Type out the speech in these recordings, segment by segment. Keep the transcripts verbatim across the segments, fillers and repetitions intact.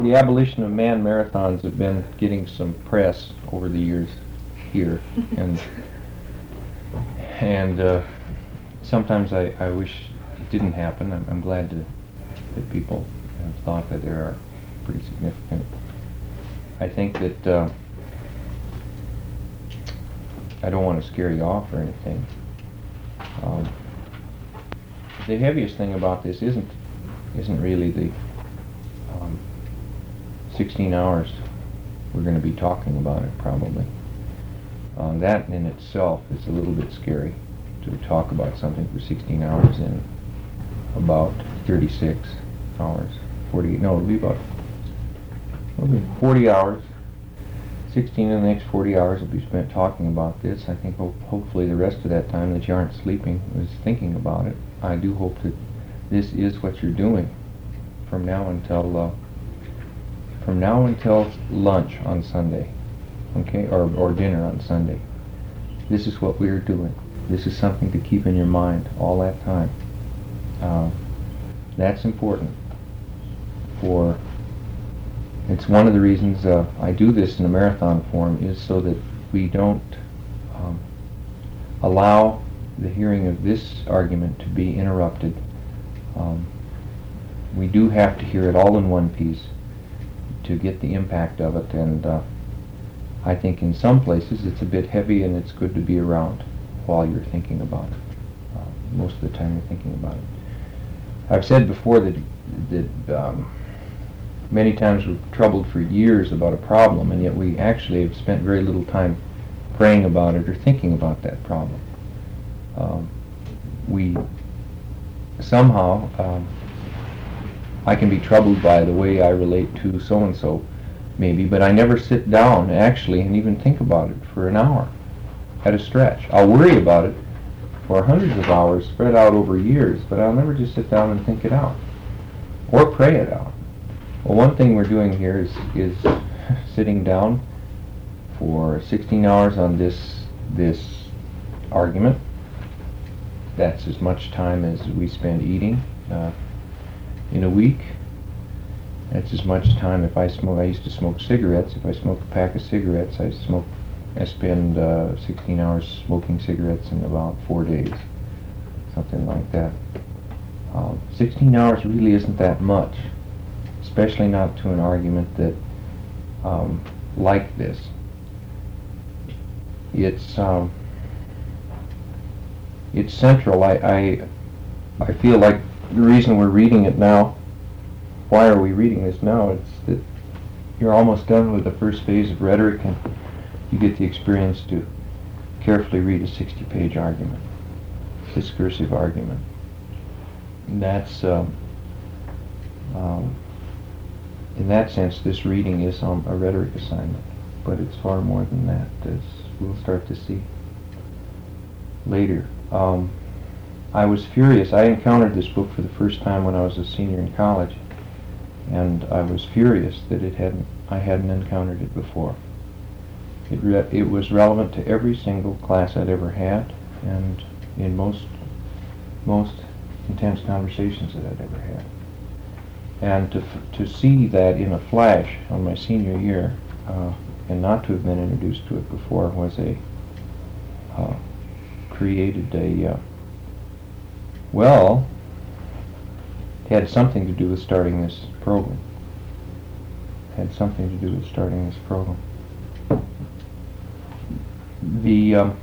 The abolition of man marathons have been getting some press over the years here, and and uh, sometimes I, I wish it didn't happen. I'm, I'm glad to, that people have thought that there are pretty significant. I think that uh, I don't want to scare you off or anything. Um, the heaviest thing about this isn't isn't really the um, sixteen hours we're going to be talking about it probably. Uh, that in itself is a little bit scary, to talk about something for sixteen hours in about thirty-six hours, forty, no, it'll be about it'll be forty hours. sixteen of the next forty hours will be spent talking about this. I think ho- hopefully the rest of that time that you aren't sleeping is thinking about it. I do hope that this is what you're doing from now until uh, from now until lunch on Sunday, okay, or, or dinner on Sunday. This is what we're doing. This is something to keep in your mind all that time. Uh, that's important. For it's one of the reasons uh, I do this in a marathon form, is so that we don't um, allow the hearing of this argument to be interrupted. Um, we do have to hear it all in one piece to get the impact of it, and uh, I think in some places it's a bit heavy, and it's good to be around while you're thinking about it. Uh, most of the time you're thinking about it. I've said before that, that um, many times we're troubled for years about a problem, and yet we actually have spent very little time praying about it or thinking about that problem. Um, we somehow, um, I can be troubled by the way I relate to so-and-so, maybe, but I never sit down actually and even think about it for an hour at a stretch. I'll worry about it for hundreds of hours spread out over years, but I'll never just sit down and think it out or pray it out. Well, one thing we're doing here is is sitting down for sixteen hours on this this argument. That's as much time as we spend eating uh, in a week. That's as much time if I smoke. I used to smoke cigarettes. If I smoke a pack of cigarettes, I smoke. I spend uh, sixteen hours smoking cigarettes in about four days, something like that. Um, sixteen hours really isn't that much, especially not to an argument that um, like this. It's um, it's central. I, I I feel like the reason we're reading it now. Why are we reading this now? It's that you're almost done with the first phase of rhetoric, and you get the experience to carefully read a sixty-page argument, discursive argument. And that's, um, um, in that sense, this reading is um, a rhetoric assignment, but it's far more than that, as we'll start to see later. Um, I was furious. I encountered this book for the first time when I was a senior in college, and I was furious that it hadn't. I hadn't encountered it before. It re- it was relevant to every single class I'd ever had, and in most most intense conversations that I'd ever had. And to f- to see that in a flash on my senior year, uh, and not to have been introduced to it before, was a uh, created a uh, well. It had something to do with starting this program. Had something to do with starting this program. The um,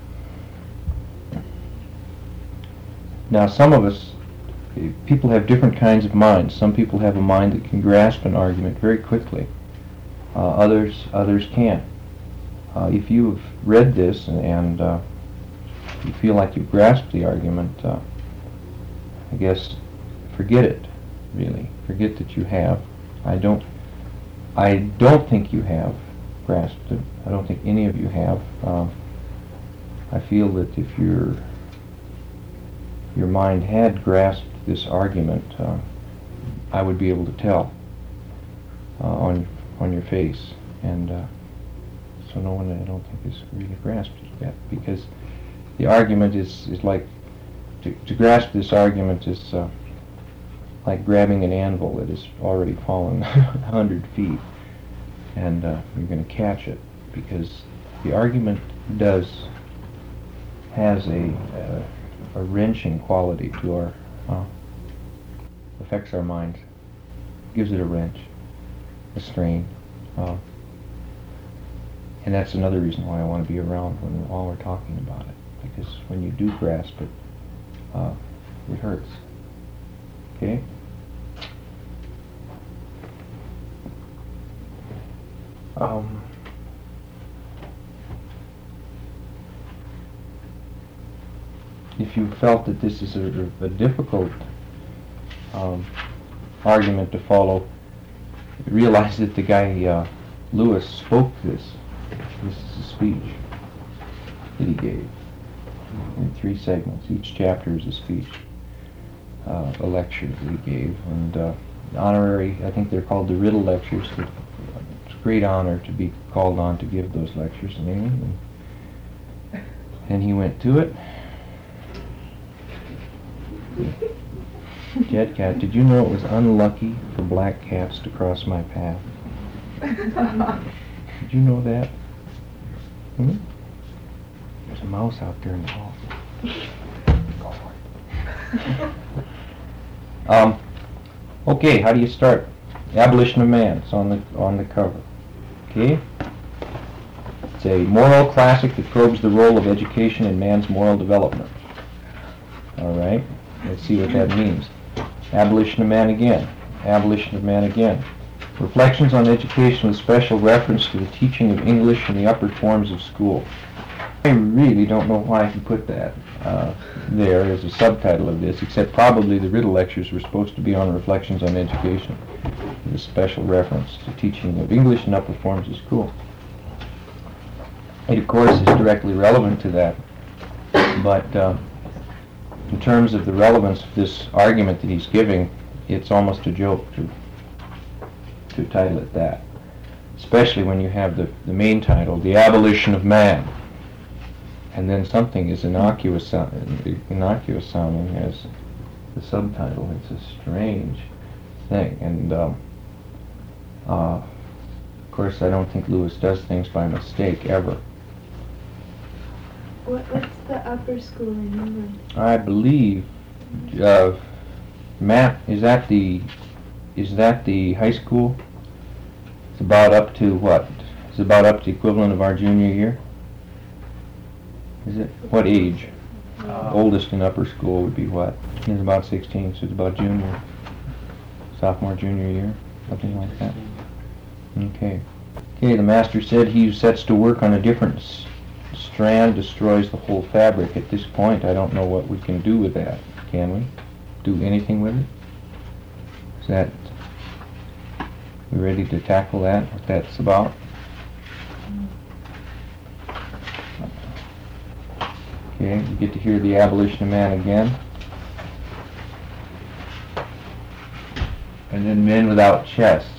now some of us, people have different kinds of minds. Some people have a mind that can grasp an argument very quickly. Uh, others others can't. Uh, if you've read this and, and uh, you feel like you've grasped the argument, uh, I guess forget it. Really, forget that you have. I don't. I don't think you have grasped it. I don't think any of you have. Uh, I feel that if your your mind had grasped this argument, uh, I would be able to tell uh, on on your face, and uh, so no one I don't think has really grasped it yet, because the argument is is like to, to grasp this argument is. Uh, like grabbing an anvil that has already fallen a hundred feet, and uh, you're going to catch it, because the argument does has a uh, a wrenching quality to our uh, affects our minds, gives it a wrench, a strain, uh, and that's another reason why I want to be around when while we're talking about it, because when you do grasp it, uh, it hurts. Okay. Um, if you felt that this is a, a difficult um, argument to follow, realize that the guy uh, Lewis spoke this. This is a speech that he gave in three segments. Each chapter is a speech, uh, a lecture that he gave, and uh, honorary. I think they're called the Riddle lectures. It's a great honor to be called on to give those lectures in England, and, and he went to it. Jet Cat, did you know it was unlucky for black cats to cross my path? Did you know that? Hmm? There's a mouse out there in the hall. Go for it. um, okay, how do you start? Abolition of Man. It's on the on the cover. Okay. It's a moral classic that probes the role of education in man's moral development. All right. Let's see what that means. Abolition of Man again. Abolition of Man again. Reflections on education with special reference to the teaching of English in the upper forms of school. I really don't know why he put that uh, there as a subtitle of this, except probably the Riddle lectures were supposed to be on Reflections on Education, with a special reference to teaching of English in upper forms of school. It, of course, is directly relevant to that, but uh, in terms of the relevance of this argument that he's giving, it's almost a joke to to title it that, especially when you have the, the main title, The Abolition of Man, and then something is innocuous, sound, innocuous sounding as the subtitle. It's a strange thing, and um, uh, of course I don't think Lewis does things by mistake ever. What, what's the upper school in England? I believe, uh, Matt, is that the is that the high school? It's about up to what? It's about up to the equivalent of our junior year. Is it? What age? Uh, Oldest in upper school would be what? It's about sixteen, so it's about junior, sophomore, junior year, something like that. Okay. Okay, the master said he who sets to work on a different s- strand destroys the whole fabric. At this point, I don't know what we can do with that. Can we do anything with it? Is that, we ready to tackle that, what that's about? Okay, you get to hear the abolition of man again. And then men without chests.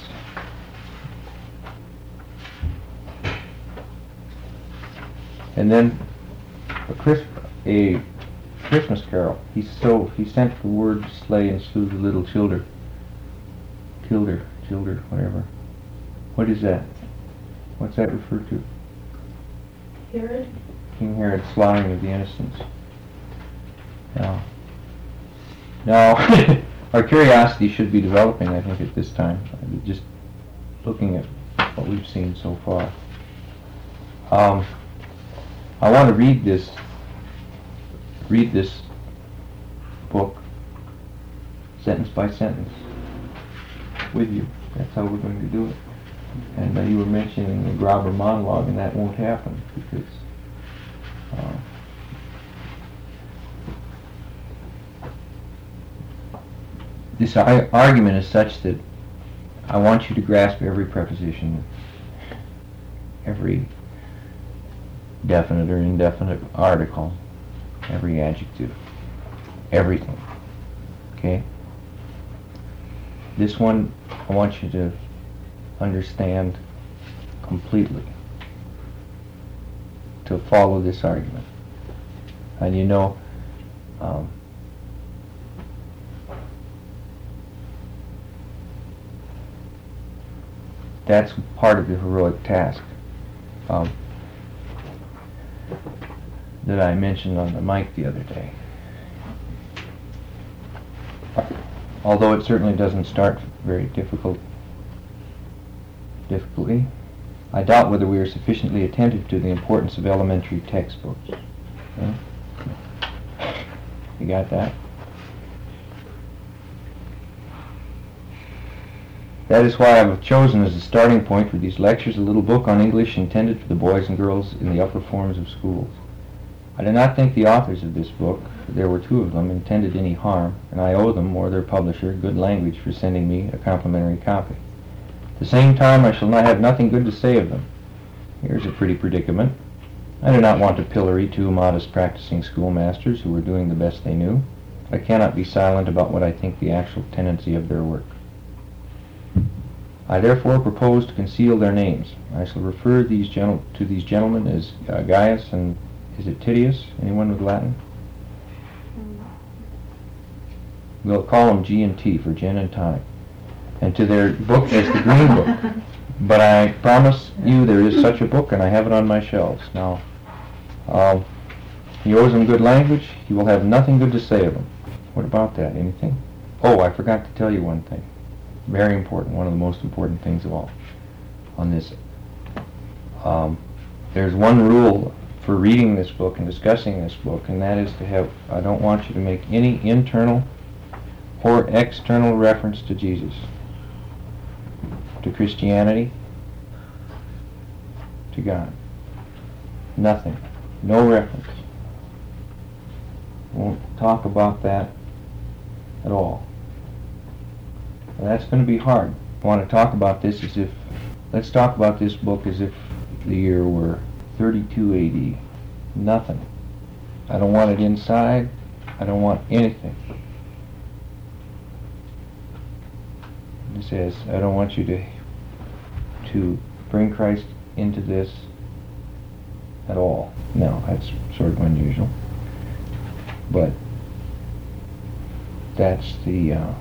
And then a, Chris, a Christmas carol. He so he sent the word to sleigh and slew the little childer. Kilder, childer, whatever. What is that? What's that referred to? Herod? King Herod's slaughtering of the innocents. Now, now our curiosity should be developing, I think, at this time. Just looking at what we've seen so far. Um, I want to read this, read this book, sentence by sentence, with you. That's how we're going to do it. And uh, you were mentioning the Grauber monologue, and that won't happen because uh, this ar- argument is such that I want you to grasp every preposition, every definite or indefinite article, every adjective, everything. Okay? This one I want you to understand completely, to follow this argument. And you know, um, that's part of the heroic task um, that I mentioned on the mic the other day. Although it certainly doesn't start very difficult, difficultly, I doubt whether we are sufficiently attentive to the importance of elementary textbooks. Okay? You got that? That is why I have chosen as a starting point for these lectures a little book on English intended for the boys and girls in the upper forms of schools. I do not think the authors of this book, there were two of them, intended any harm, and I owe them, or their publisher, good language for sending me a complimentary copy. At the same time, I shall not have nothing good to say of them. Here's a pretty predicament. I do not want to pillory two modest practicing schoolmasters who were doing the best they knew. I cannot be silent about what I think the actual tendency of their work. I therefore propose to conceal their names. I shall refer these gentle- to these gentlemen as uh, Gaius and, is it Titius? Anyone with Latin? We'll call them G and T for gin and tonic. And to their book as the Green Book. But I promise you there is such a book, and I have it on my shelves. Now, uh, he owes them good language. He will have nothing good to say of them. What about that? Anything? Oh, I forgot to tell you one thing. Very important, one of the most important things of all on this. Um, there's one rule for reading this book and discussing this book, and that is to have, I don't want you to make any internal or external reference to Jesus, to Christianity, to God. Nothing. No reference. Won't talk about that at all. Well, that's going to be hard. I want to talk about this as if, let's talk about this book as if the year were thirty-two A D. Nothing. I don't want it inside. I don't want anything. It says, I don't want you to to bring Christ into this at all. No, that's sort of unusual. But that's the uh,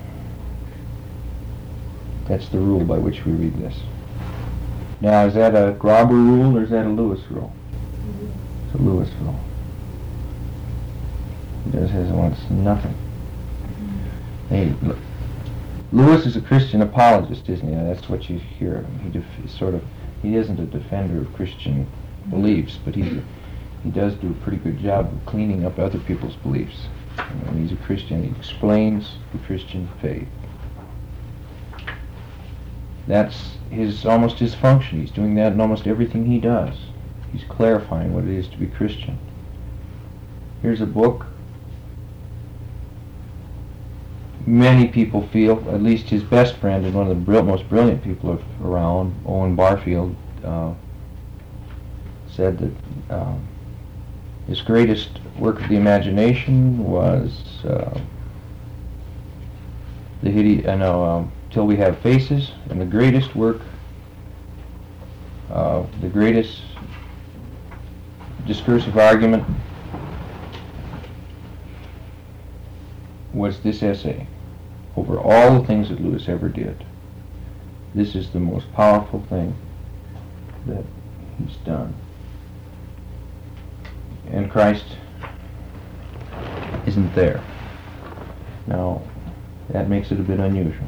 that's the rule by which we read this. Now, is that a Grauber rule or is that a Lewis rule? It's a Lewis rule. He just has wants nothing. Hey, look. Lewis is a Christian apologist, isn't he? That's what you hear of him. He def- he's sort of, he isn't a defender of Christian beliefs, but he he does do a pretty good job of cleaning up other people's beliefs. And he's a Christian. He explains the Christian faith. That's his almost his function. He's doing that in almost everything he does. He's clarifying what it is to be Christian. Here's a book. Many people feel, at least his best friend and one of the br- most brilliant people of, around, Owen Barfield, uh, said that um, his greatest work of the imagination was uh, the hide- uh, no, um, Till We Have Faces, and the greatest work, uh, the greatest discursive argument was this essay. Over all the things that Lewis ever did, this is the most powerful thing that he's done. And Christ isn't there. Now, that makes it a bit unusual.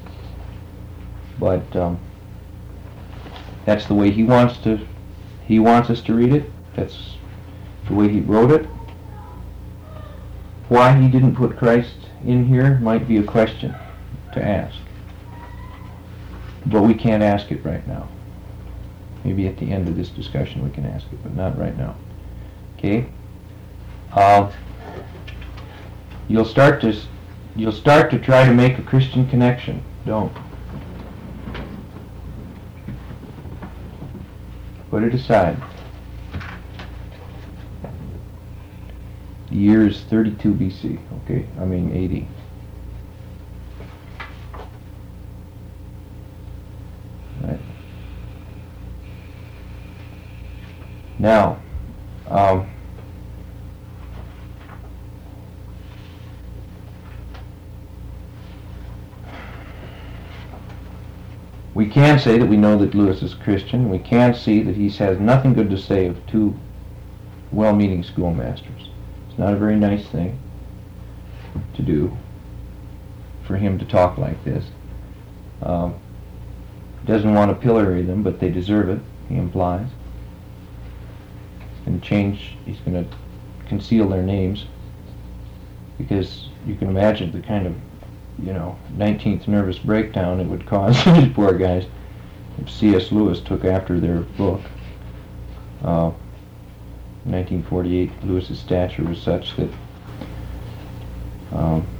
But um, that's the way he wants to, he wants us to read it. That's the way he wrote it. Why he didn't put Christ in here might be a question to ask. But we can't ask it right now. Maybe at the end of this discussion we can ask it, but not right now. Okay? Uh, you'll start to you'll start to try to make a Christian connection. Don't. Put it aside. The year is thirty-two B C, okay? I mean A D. Right. Now, um, we can say that we know that Lewis is Christian. We can see that he has nothing good to say of two well-meaning schoolmasters. It's not a very nice thing to do for him to talk like this. Um, doesn't want to pillory them, but they deserve it, he implies. He's going to change, he's going to conceal their names, because you can imagine the kind of, you know, nineteenth nervous breakdown it would cause these poor guys if C S Lewis took after their book. Uh, nineteen forty-eight, Lewis's stature was such that um,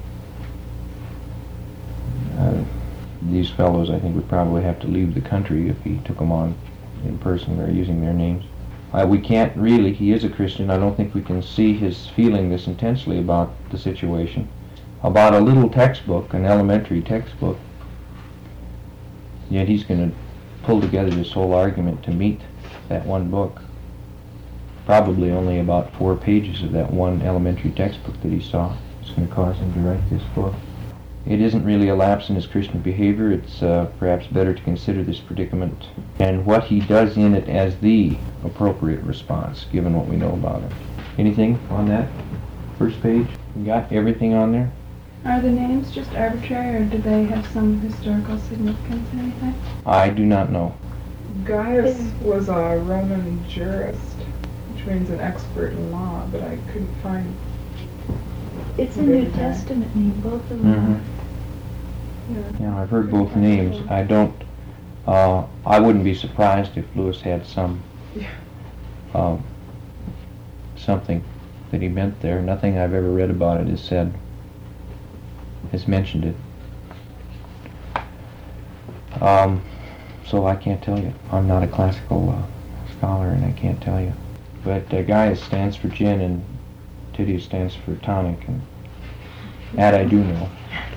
uh, these fellows, I think, would probably have to leave the country if he took them on in person or using their names. Uh, we can't really, he is a Christian, I don't think we can see his feeling this intensely about the situation. About a little textbook, an elementary textbook, yet he's going to pull together this whole argument to meet that one book. Probably only about four pages of that one elementary textbook that he saw. It's going to cause him to write this book. It isn't really a lapse in his Christian behavior. It's uh, perhaps better to consider this predicament and what he does in it as the appropriate response, given what we know about him. Anything on that first page? You got everything on there? Are the names just arbitrary, or do they have some historical significance or anything? I do not know. Gaius was a Roman jurist, which means an expert in law, but I couldn't find... It's a New Testament name, both of them. Mm-hmm. Yeah, I've heard both names. I don't, uh, I wouldn't be surprised if Lewis had some, um, something that he meant there. Nothing I've ever read about it has said, has mentioned it. Um, so I can't tell you. I'm not a classical uh, scholar, and I can't tell you. But uh, Gaius stands for gin, and Titius stands for tonic, and that I do know.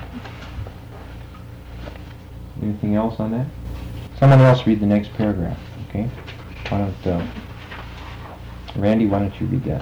Anything else on that? Someone else read the next paragraph, okay? Why don't, uh, Randy, why don't you read that?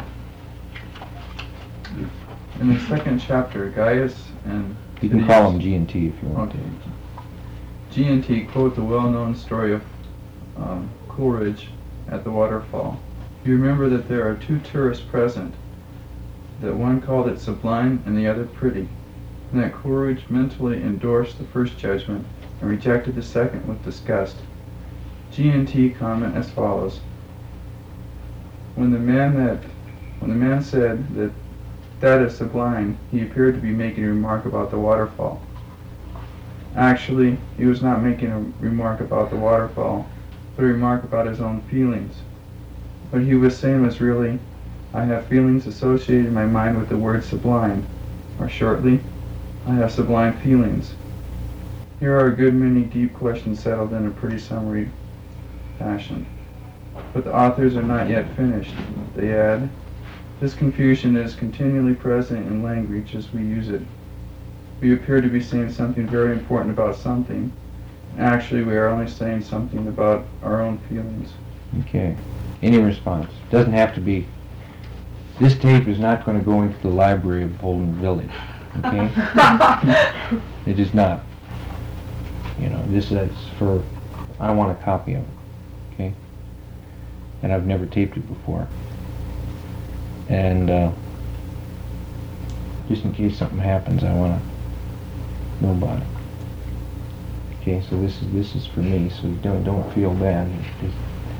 In the second chapter, Gaius and You can call them G and T if you want Okay. to. G and T quote the well-known story of um, Coleridge at the waterfall. You remember that there are two tourists present, that one called it sublime and the other pretty, and that Coleridge mentally endorsed the first judgment and rejected the second with disgust. G and T comment as follows: When the man that when the man said that that is sublime, he appeared to be making a remark about the waterfall. Actually, he was not making a remark about the waterfall, but a remark about his own feelings. What he was saying was really, I have feelings associated in my mind with the word sublime, or shortly, I have sublime feelings. Here are a good many deep questions settled in a pretty summary fashion. But the authors are not yet finished. They add, this confusion is continually present in language as we use it. We appear to be saying something very important about something. Actually, we are only saying something about our own feelings. Okay. Any response? Doesn't have to be. This tape is not going to go into the library of Bolton Village. Okay? It is not. You know, this is for, I want a copy of it. Okay? And I've never taped it before. And uh, just in case something happens, I want to know about it. Okay, so this is this is for me, so don't don't feel bad. Just,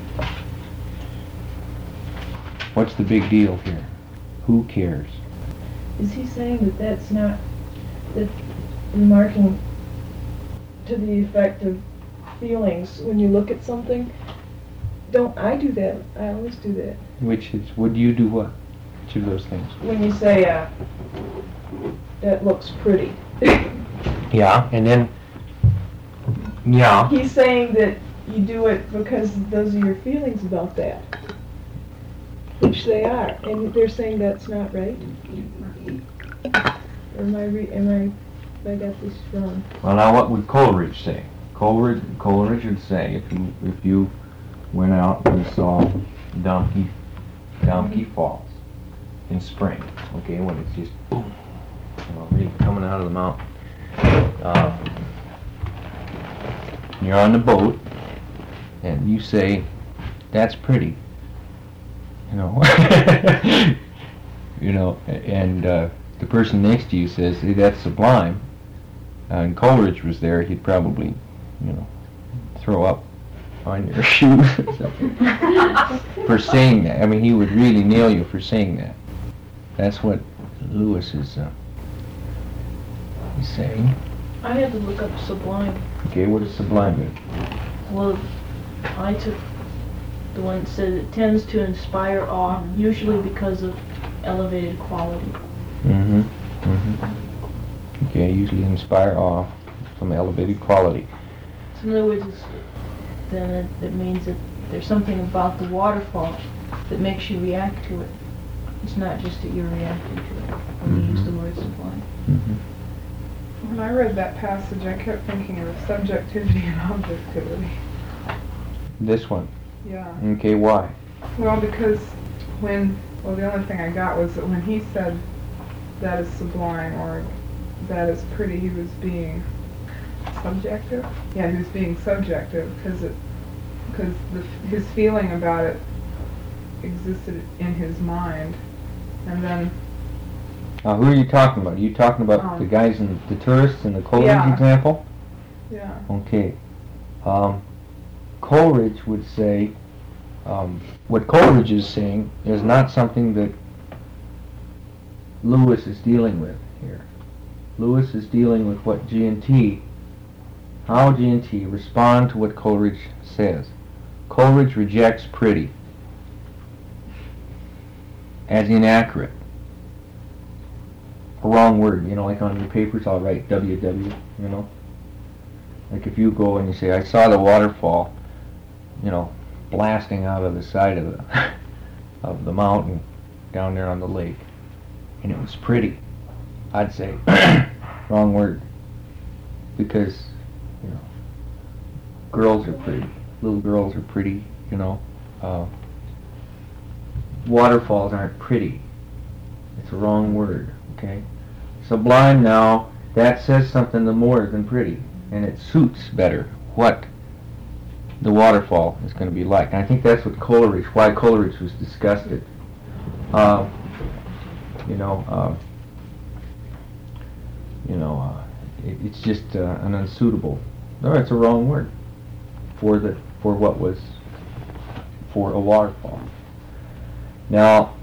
what's the big deal here? Who cares? Is he saying that that's not, that remarking to the effect of feelings when you look at something? Don't I do that? I always do that. Which is, would you do what? Which of those things? When you say, uh, that looks pretty. Yeah, and then, yeah. He's saying that you do it because those are your feelings about that. Which they are, and they're saying that's not right? Or am I, re- am I, have I got this wrong? Well, now what would Coleridge say? Coleridge, Coleridge would say, if you if you went out and saw Donkey, Donkey Falls in spring, okay, when it's just boom, you know, really coming out of the mountain. Uh, you're on the boat, and you say, "That's pretty," you know, you know, and uh, the person next to you says, "Hey, that's sublime," uh, and Coleridge was there, he'd probably, you know, throw up on your shoes or something for saying that. I mean, he would really nail you for saying that. That's what Lewis is, uh, is saying. I had to look up sublime. Okay, what does sublime mean? Well, I took the one that said it tends to inspire awe, usually because of elevated quality. Mm-hmm. Mm-hmm. Okay, usually inspire awe from elevated quality. So in other words, it's, then it, it means that there's something about the waterfall that makes you react to it. It's not just that you're reacting to it when you use the word sublime. Mm-hmm. When I read that passage, I kept thinking of subjectivity and objectivity. This one. Yeah. Okay, why? Well, because when, well, the only thing I got was that when he said that is sublime or that is pretty, he was being subjective. Yeah, he was being subjective because it, because the, his feeling about it existed in his mind, and then. Now, who are you talking about? Are you talking about Um, the guys in the tourists in the Coleridge yeah. example? Yeah. Okay. Um, Coleridge would say, um, what Coleridge is saying is not something that Lewis is dealing with here. Lewis is dealing with what G and T, how G and T respond to what Coleridge says. Coleridge rejects pretty as inaccurate. A wrong word, you know, like on your papers I'll write W W, you know. Like if you go and you say, I saw the waterfall, you know, blasting out of the side of the of the mountain down there on the lake, and it was pretty, I'd say, wrong word, because, you know, girls are pretty, little girls are pretty, you know, uh, waterfalls aren't pretty, it's a wrong word, okay? Sublime now, that says something more than pretty, and it suits better what the waterfall is going to be like. And I think that's what Coleridge, why Coleridge was disgusted. Uh, you know, uh, you know, uh, it, it's just uh, an unsuitable. No, it's a wrong word for the for what was for a waterfall. Now,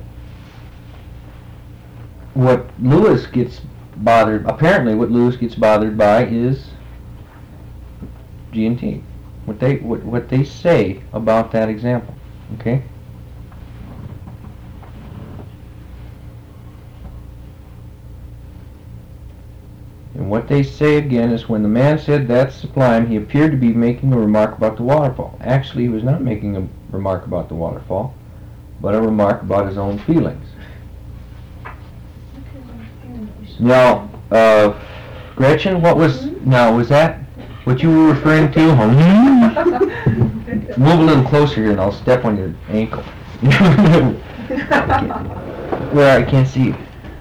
what Lewis gets bothered, apparently, what Lewis gets bothered by is G and T. What they what what they say about that example, okay? And what they say again is when the man said that's sublime, he appeared to be making a remark about the waterfall. Actually, he was not making a remark about the waterfall, but a remark about his own feelings. Now, uh, Gretchen, what was now was that what you were referring to? Move a little closer here, and I'll step on your ankle. Where I can't see you.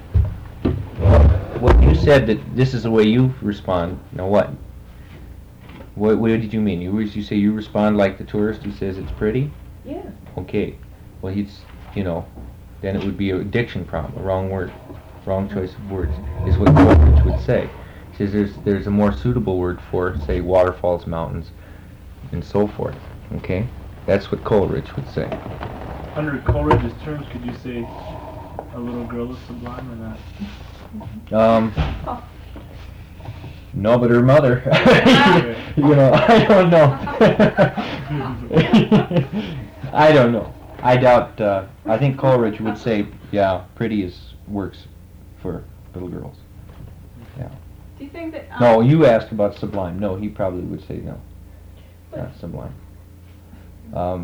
What you said that this is the way you respond. Now what? What, what did you mean? You you say you respond like the tourist who says it's pretty? Yeah. Okay. Well, he's, you know, then it would be a diction problem, a wrong word, wrong choice of words, is what Coleridge would say. He says there's there's a more suitable word for, say, waterfalls, mountains, and so forth. Okay? That's what Coleridge would say. Under Coleridge's terms, could you say a little girl is sublime or not? Um, no, but her mother. You know, I don't know. I don't know. I doubt, uh, I think Coleridge would say, yeah, pretty is works for little girls. Yeah. Do you think that? Um, No, you asked about sublime. No, he probably would say no. Not sublime. Um,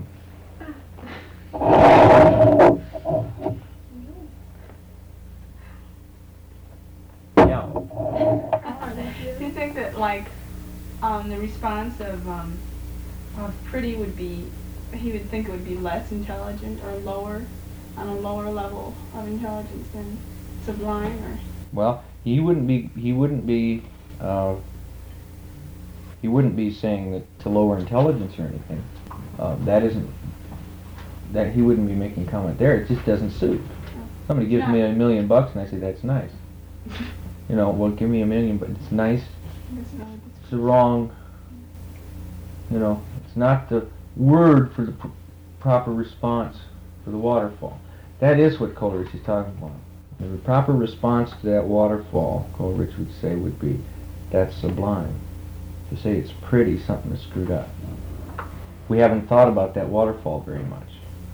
yeah. Do you think that, like, um, the response of um, of pretty would be, he would think it would be less intelligent or lower, on a lower level of intelligence than sublime, or? Well, he wouldn't be. He wouldn't be. Uh, he he wouldn't be saying that to lower intelligence or anything. Uh, that isn't, that he wouldn't be making comment there. It just doesn't suit. Somebody gives me a million bucks and I say, that's nice. You know, well, give me a million, but it's nice. It's not. It's the wrong, you know, it's not the word for the pr- proper response for the waterfall. That is what Coleridge is talking about. The proper response to that waterfall, Coleridge would say, would be, that's sublime. To say it's pretty, something is screwed up. We haven't thought about that waterfall very much.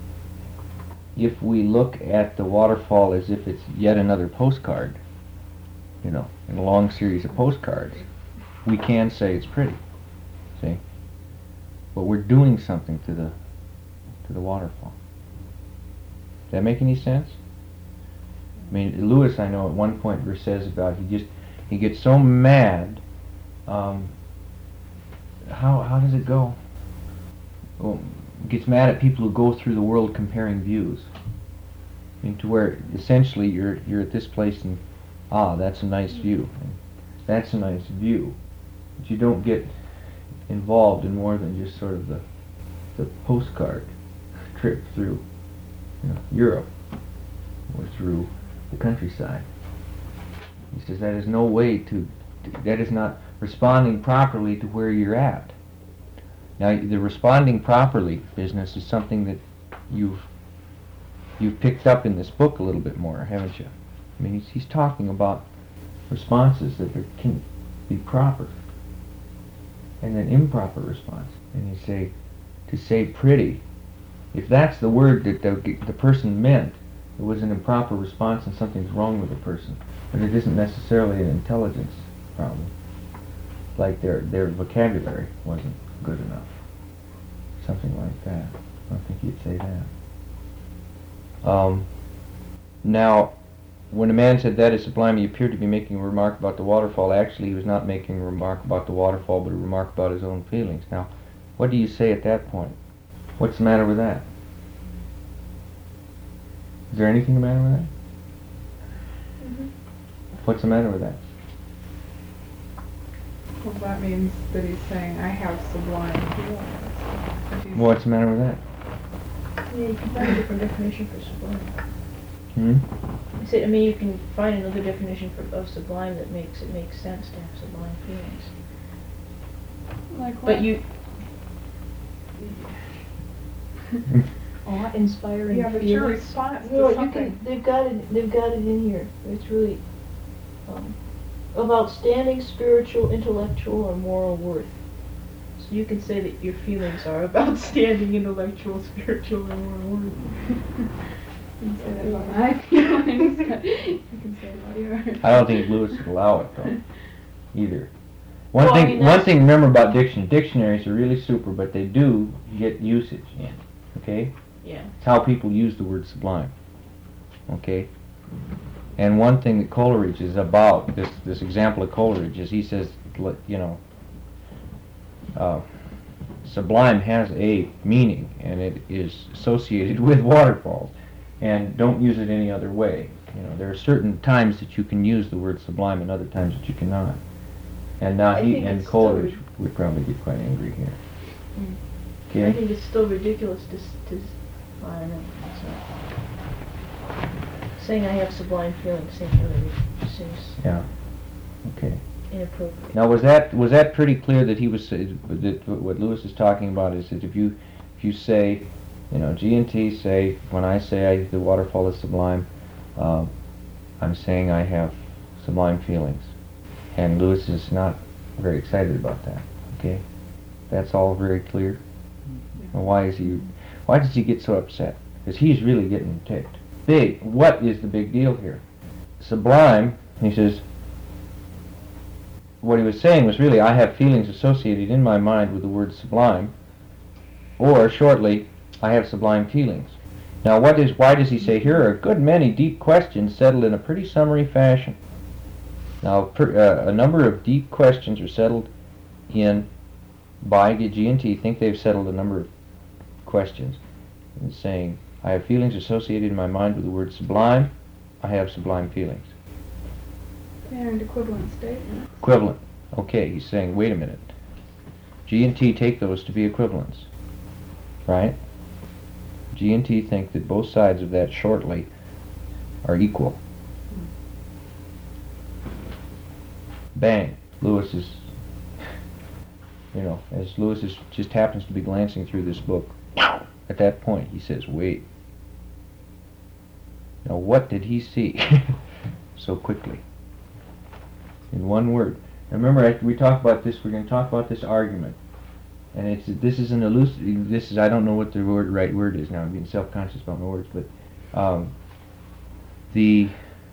If we look at the waterfall as if it's yet another postcard, you know, in a long series of postcards, we can say it's pretty. See? But we're doing something to the to the waterfall. Does that make any sense? I mean, Lewis, I know at one point where says about he just he gets so mad. Um, how how does it go? Well, gets mad at people who go through the world comparing views. I mean, to where essentially you're you're at this place and ah, that's a nice view. And that's a nice view. But you don't get involved in more than just sort of the the postcard trip through, you know, Europe or through the countryside. He says that is no way to, that is not responding properly to where you're at. Now, the responding properly business is something that you've you've picked up in this book a little bit more, haven't you? I mean, he's, he's talking about responses that are, can be proper and an improper response. And he say, to say pretty, if that's the word that the, the person meant, it was an improper response and something's wrong with the person. But it isn't necessarily an intelligence problem. Like their their vocabulary wasn't good enough. Something like that. I don't think he'd say that. Um, now, when a man said that is sublime, he appeared to be making a remark about the waterfall. Actually, he was not making a remark about the waterfall, but a remark about his own feelings. Now, what do you say at that point? What's the matter with that? Is there anything the matter with that? Mm-hmm. What's the matter with that? Well, that means that he's saying, I have sublime feelings. If he's- What's the matter with that? Yeah, you can find a different definition for sublime. Hmm? I said, I mean, you can find another definition for of sublime that makes it make sense to have sublime feelings. Like what? But you, awe-inspiring Yeah, but feelings. your response to No, you something. can. They've got it. They've got it in here. It's really um, of outstanding spiritual, intellectual, or moral worth. So you can say that your feelings are of outstanding intellectual, spiritual, or moral worth. You can say that about my feelings. You can say about yours. I don't think Lewis would allow it, though, either. One Well, I thing, mean, one that's- thing. Remember about dictionary. Dictionaries are really super, but they do get usage in. Okay, Yeah. it's how people use the word sublime. Okay, and one thing that Coleridge is about, this this example of Coleridge is he says, l- you know, uh, sublime has a meaning, and it is associated with waterfalls, and don't use it any other way. You know, there are certain times that you can use the word sublime, and other times that you cannot. And now I he think and it's Coleridge still- would probably get quite angry here. Mm. Okay. I think it's still ridiculous to, s- to s- I don't know. It's not. Saying I have sublime feelings seems really seems Yeah. Okay. inappropriate. Now, was that was that pretty clear that he was uh, that what Lewis is talking about is that if you if you say, you know, G and T say, when I say I, the waterfall is sublime, um, I'm saying I have sublime feelings, and Lewis is not very excited about that. Okay, that's all very clear. And why is he? Why does he get so upset? Because he's really getting ticked. Big. What is the big deal here? Sublime. He says. What he was saying was really, I have feelings associated in my mind with the word sublime, or shortly, I have sublime feelings. Now, what is? Why does he say here are a good many deep questions settled in a pretty summary fashion? Now, per, uh, a number of deep questions are settled in by G and T. Think they've settled a number of questions in saying, I have feelings associated in my mind with the word sublime. I have sublime feelings. They're an equivalent statement. Equivalent. Okay, he's saying, wait a minute. G and T take those to be equivalents, right? G and T think that both sides of that shortly are equal. Bang, Lewis is, you know, as Lewis is, just happens to be glancing through this book, at that point he says, wait. Now what did he see so quickly? In one word. Now remember, after we talk about this, we're going to talk about this argument. And it's this is an elusive, this is, I don't know what the word, right word is now, I'm being self-conscious about my words, but um, the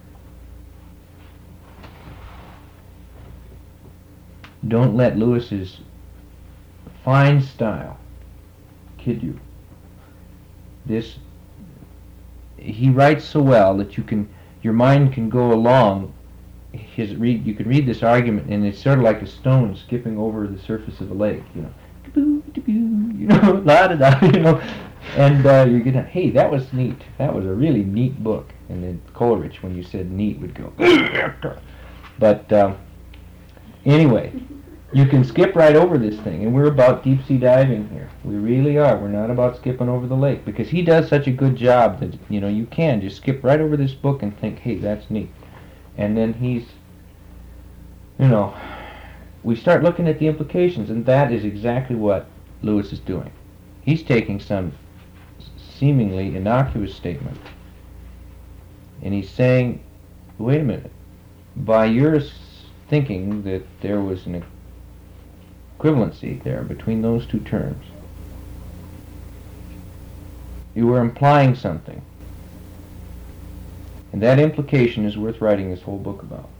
don't let Lewis's fine style kid you. This, he writes so well that you can, your mind can go along his read, you can read this argument and it's sort of like a stone skipping over the surface of a lake, you know. You know, la da da, you know, and uh, you're gonna, hey, that was neat. That was a really neat book. And then Coleridge, when you said neat, would go. But um, anyway, you can skip right over this thing, and we're about deep sea diving here. We really are. We're not about skipping over the lake because he does such a good job that you know you can just skip right over this book and think, hey, that's neat. And then he's, you know. We start looking at the implications, and that is exactly what Lewis is doing. He's taking some seemingly innocuous statement, and he's saying, wait a minute, by your thinking that there was an equivalency there between those two terms, you were implying something. And that implication is worth writing this whole book about.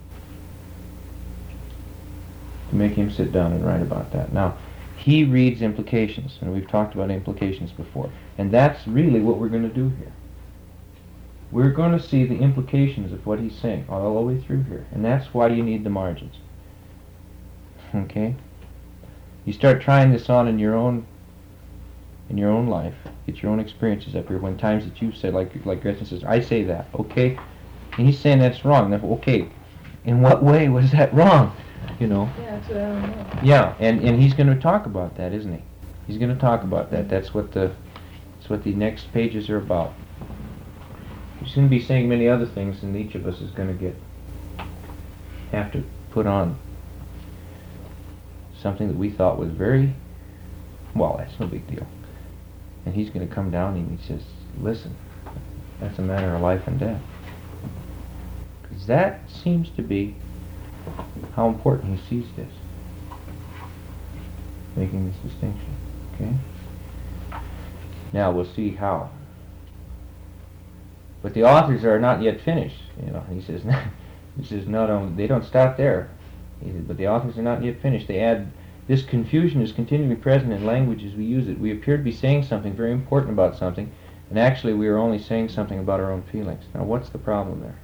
To make him sit down and write about that. Now, he reads implications, and we've talked about implications before, and that's really what we're going to do here. We're going to see the implications of what he's saying all the way through here, and that's why you need the margins. Okay? You start trying this on in your own in your own life, get your own experiences up here, when times that you've said, like like Gretchen says, I say that, okay? And he's saying that's wrong. Now, okay, in what way was that wrong? You know. Yeah, that's what I don't know. Yeah, and, and he's going to talk about that, isn't he? He's going to talk about that. That's what the that's what the next pages are about. He's going to be saying many other things, and each of us is going to get have to put on something that we thought was very well. That's no big deal. And he's going to come down and he says, "Listen, that's a matter of life and death." Because that seems to be how important he sees this, making this distinction. Okay. Now we'll see how. But the authors are not yet finished. You know, he says. He says no, no, they don't stop there. He says, but the authors are not yet finished. They add, this confusion is continually present in language as we use it. We appear to be saying something very important about something, and actually we are only saying something about our own feelings. Now, what's the problem there?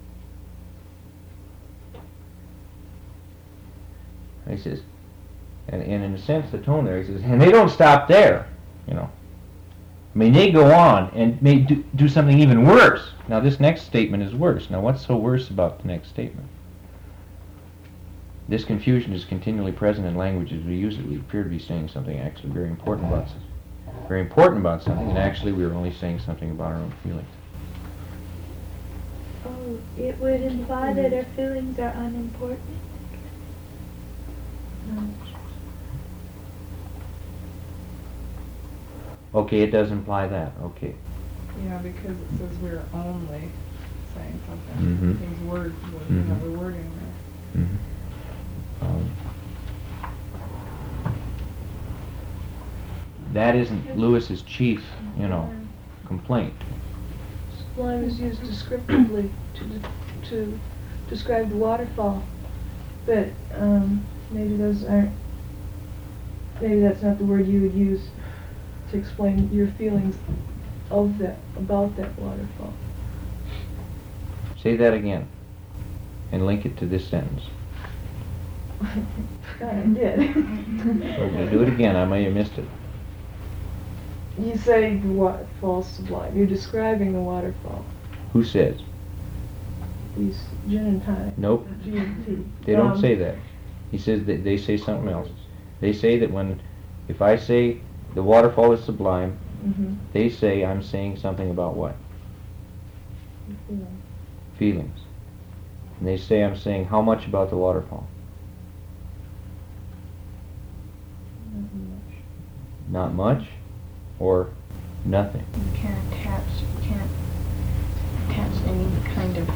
He says, and, and in a sense, the tone there, he says, and they don't stop there, you know. I mean, they go on and may do, do something even worse. Now, this next statement is worse. Now, what's so worse about the next statement? This confusion is continually present in language as we use it. We appear to be saying something actually very important about something. Very important about something, and actually we are only saying something about our own feelings. Oh, it would imply that our feelings are unimportant. Okay, it does imply that. Okay. Yeah, because it says we're only saying something. Mhm. These words, Mhm. you know, the wording there. Mm-hmm. Um, that isn't Lewis's chief, you know, complaint. Sublime is used descriptively to de- to describe the waterfall, but um, maybe those aren't. Maybe that's not the word you would use to explain your feelings of that about that waterfall. Say that again, and link it to this sentence. God, I did. Okay, do it again. I may have missed it. You say the waterfall's sublime. You're describing the waterfall. Who says? These gin and tonic. Nope. G and T. They don't Um, say that. He says that they say something else. They say that when, if I say the waterfall is sublime, Mm-hmm. they say I'm saying something about what? Feeling. Feelings. And they say I'm saying how much about the waterfall? Not much. Not much, or nothing. You can't attach, you can't attach any kind of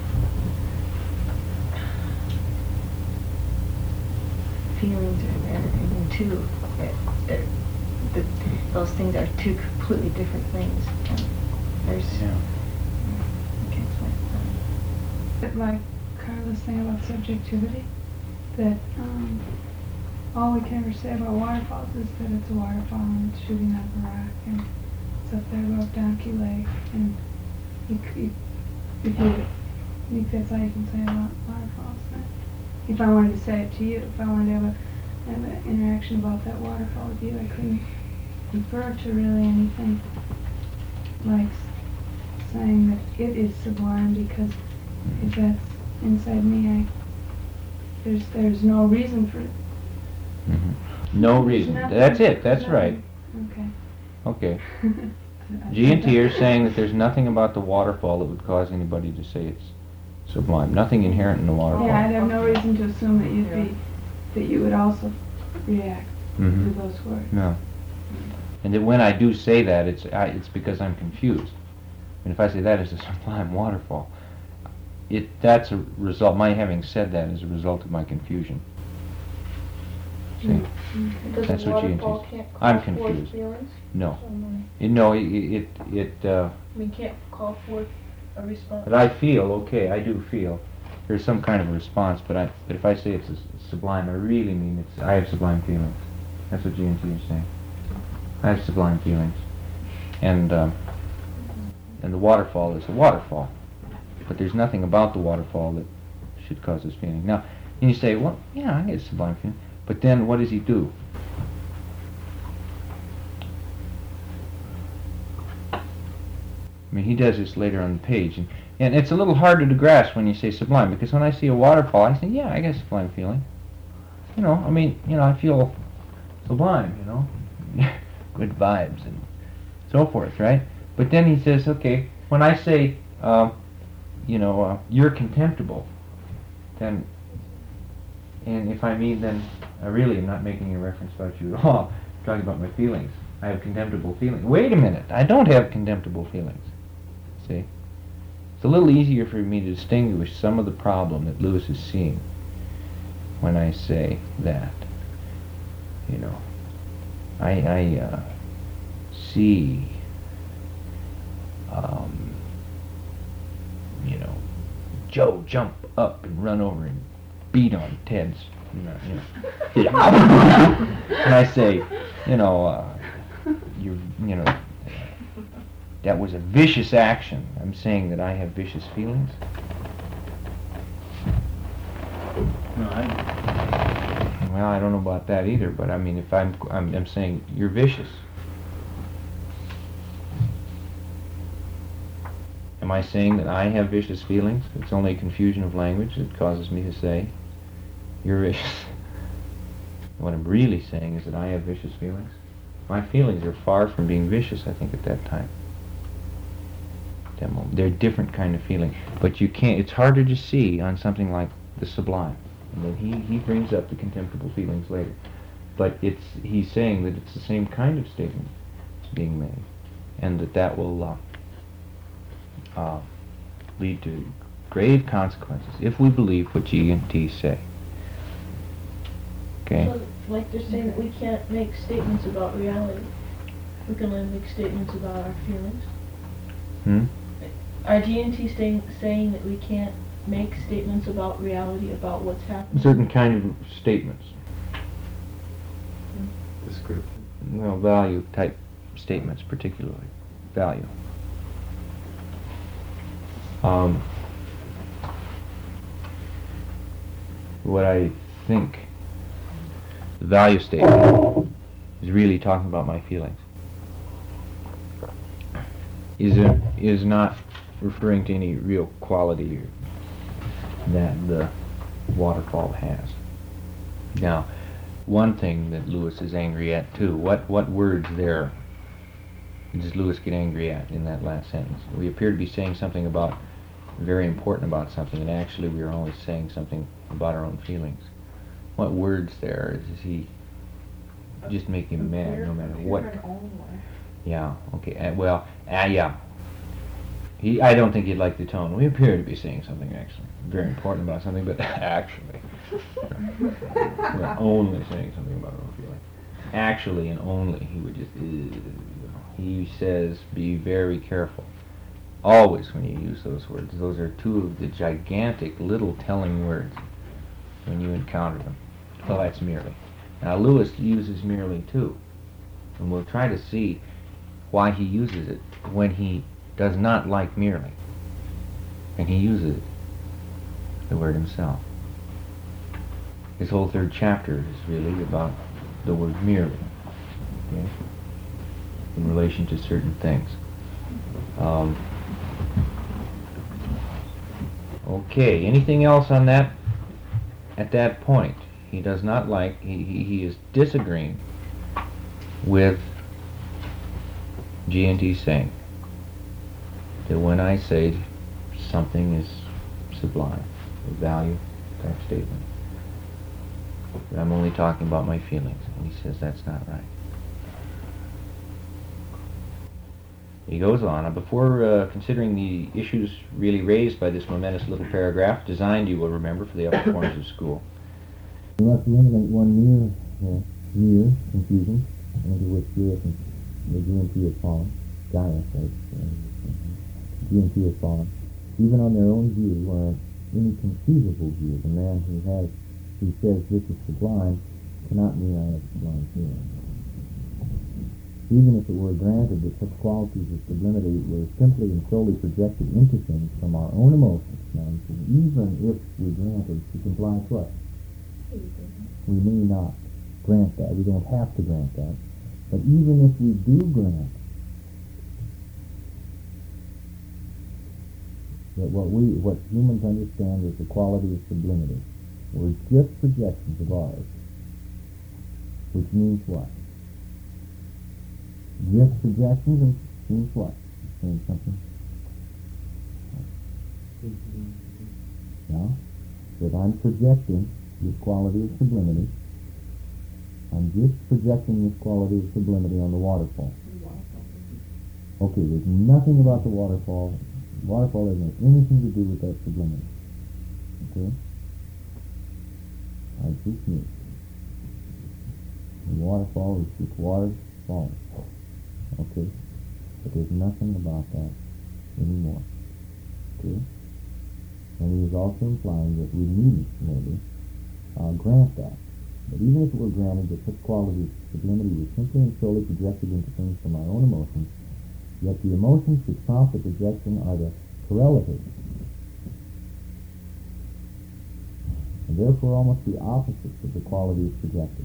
feelings or anything to it. They're- the- Those things are two completely different things. And there's, Yeah. I can't explain it. But like Carla's saying about subjectivity, that um, all we can ever say about waterfalls is that it's a waterfall and it's shooting out of a rock and it's up there above Donkey Lake, and you, c- you, if you, I think that's all you can say about waterfalls. Right? If I wanted to say it to you, if I wanted to have a have an interaction about that waterfall with you, I couldn't refer to really anything like s- saying that it is sublime, because if that's inside me, I there's there's no reason for it. Mhm. No reason. Nothing. That's it. That's right. Okay. Okay. G and T are saying that there's nothing about the waterfall that would cause anybody to say it's sublime. Nothing inherent in the waterfall. Yeah, I'd have no reason to assume that you'd be that you would also react Mhm. to those words. No. And that when I do say that, it's I, it's because I'm confused. And if I say that is a sublime waterfall, it that's a result. My having said that is a result of my confusion. See? Does That's a what G and T waterfall is. can't call I'm forth confused. feelings? No. So, no. It, no. It it it. Uh, I mean, can't call forth a response. but I feel okay. I do feel there's some kind of a response. But I but if I say it's a s- sublime, I really mean it's. I have sublime feelings. That's what G and T is saying. I have sublime feelings, and um, and the waterfall is a waterfall, but there's nothing about the waterfall that should cause us feeling. Now, and you say, well, yeah, I get sublime feeling, but then what does he do? I mean, he does this later on the page, and, and it's a little harder to grasp when you say sublime, because when I see a waterfall, I say, yeah, I get sublime feeling. You know, I mean, you know, I feel sublime, you know, good vibes and so forth, right? But then he says, okay, when I say, um, you know, uh, you're contemptible, then, and if I mean, then I really am not making a reference about you at all. I'm talking about my feelings. I have contemptible feelings. Wait a minute, I don't have contemptible feelings. See? It's a little easier for me to distinguish some of the problem that Lewis is seeing when I say that. You know, I, I uh, see, um, you know, Joe jump up and run over and beat on Ted's, you know, you know. And I say, you know, uh, you, you know, that was a vicious action. I'm saying that I have vicious feelings. No, I, Well, I don't know about that either, but I mean, if I'm, I'm, I'm saying you're vicious. Am I saying that I have vicious feelings? It's only a confusion of language that causes me to say you're vicious. What I'm really saying is that I have vicious feelings. My feelings are far from being vicious, I think, at that time. That moment. They're a different kind of feeling. But you can't, it's harder to see on something like the sublime. And then he, he brings up the contemptible feelings later. But it's he's saying that it's the same kind of statement being made. And that that will uh, uh, lead to grave consequences if we believe what G and T say. Okay? So, like they're saying that we can't make statements about reality. We can only make statements about our feelings. Hmm? Are G and T saying, saying that we can't make statements about reality, about what's happening? Certain kind of statements. Descriptive. Well, value type statements particularly. Value. Um, what I think the value statement is really talking about my feelings. Is it is not referring to any real quality that the waterfall has. Now, one thing that Lewis is angry at too. What what words there does Lewis get angry at in that last sentence? We appear to be saying something about very important about something, and actually we are always saying something about our own feelings. What words there does he just make him mad no matter what? Yeah. Okay. Uh, well. Uh, yeah. He, I don't think he'd like the tone. We appear to be saying something actually very important about something, but actually, we're only saying something about our own feelings. Actually and only, he would just. Uh, he says, be very careful. Always when you use those words. Those are two of the gigantic little telling words when you encounter them. Well, that's merely. Now Lewis uses merely too, and we'll try to see why he uses it when he does not like merely, and he uses it, the word himself. His whole third chapter is really about the word merely, okay, in relation to certain things. Um, okay, anything else on that? At that point, he does not like, he, he, he is disagreeing with G and T saying that when I say something is sublime, a value type statement, that I'm only talking about my feelings, and he says that's not right. He goes on, and before uh, considering the issues really raised by this momentous little paragraph, designed, you will remember, for the upper corners of school, we must eliminate one mere, uh, mere confusion into which G and T has fallen. Gaius, right? G and T has fallen. Even on their own view, or any conceivable view, the man who has, who says this is sublime, cannot mean I have sublime feeling. Even if it were granted that such qualities as sublimity were simply and solely projected into things from our own emotions, now, even if we granted to comply to us, we may not grant that. We don't have to grant that. But even if we do grant that what we, what humans understand as the quality of sublimity, were just projections of ours, which means what? Just projections and means what? Saying something? Now, if I'm projecting this quality of sublimity, I'm just projecting this quality of sublimity on the waterfall. Okay, there's nothing about the waterfall. The waterfall doesn't have anything to do with that sublimity. Okay? I just knew. The waterfall is just water falling. Okay? But there's nothing about that anymore. Okay? And he is also implying that we needn't, maybe, uh, grant that. But even if it were granted that such qualities of sublimity were simply and solely projected into things from our own emotions, yet the emotions which prompt the projection are the correlatives, and therefore almost the opposites of the qualities projected.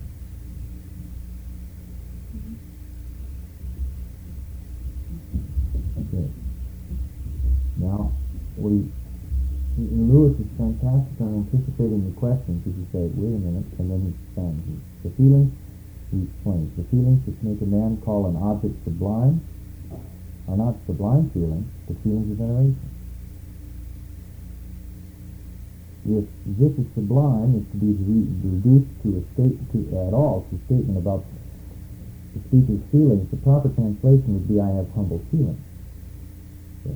Okay. Now, we Lewis is fantastic on anticipating the questions. If you say, wait a minute, and then he expands. The feelings, he explains, the feelings which make a man call an object sublime are not sublime feelings, but feelings of veneration. If this is sublime, is to be re- reduced to a state, to at all, to a statement about the speaker's feelings, the proper translation would be, I have humble feelings. Okay.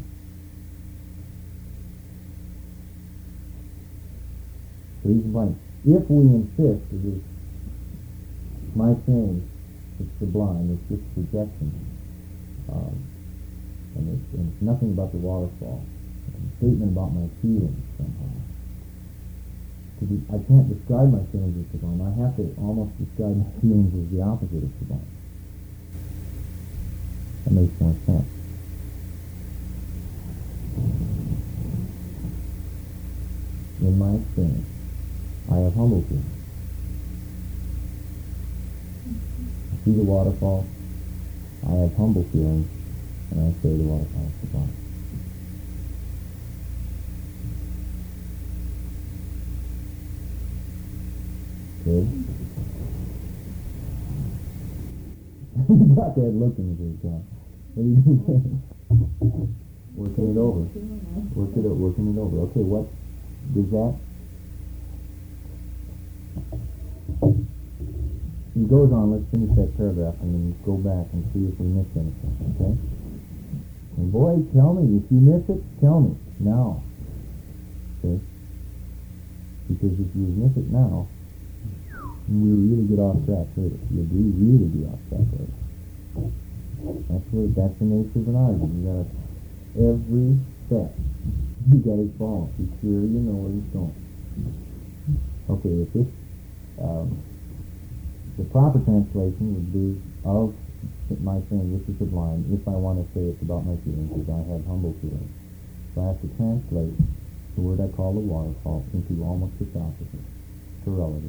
So he's implying, if we insist that it is my saying it's sublime, it's just projection, um, and, it's, and it's nothing about the waterfall, it's a statement about my feelings somehow. Because I can't describe my feelings as sublime. I have to almost describe my feelings as the opposite of sublime. That makes more sense. In my experience, I have humble feelings. I see the waterfall, I have humble feelings, and I say the waterfall is sublime. Okay? got that look in his face, John. What do you think? Working it over. Work it, o- working it over. Okay, what does that? He goes on, let's finish that paragraph and then go back and see if we missed anything, okay? And boy, tell me, if you miss it, tell me, now. Okay? Because if you miss it now, we'll really get off track later. You'll be really be off track later. That's what, that's the nature of an argument. You gotta, every step, you gotta follow. Be sure you know where it's going. Okay, if this, um, the proper translation would be of my saying this is sublime, if I want to say it's about my feelings, because I have humble feelings. So I have to translate the word I call the waterfall into almost its opposite, to relative.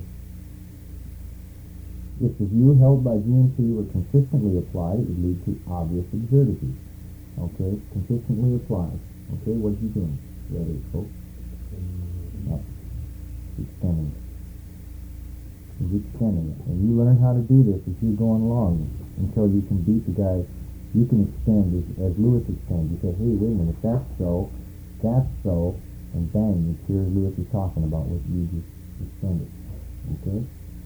If the view held by G and T were consistently applied, it would lead to obvious absurdity. Okay, consistently applied. Okay, what are you doing? Ready, folks? Yep. Extending it. You're extending it. And you learn how to do this as you're going along until you can beat the guy. You can extend as, as Lewis extends. You say, hey, wait a minute, that's so, that's so, and bang, you hear Lewis is talking about what you just extended. Okay?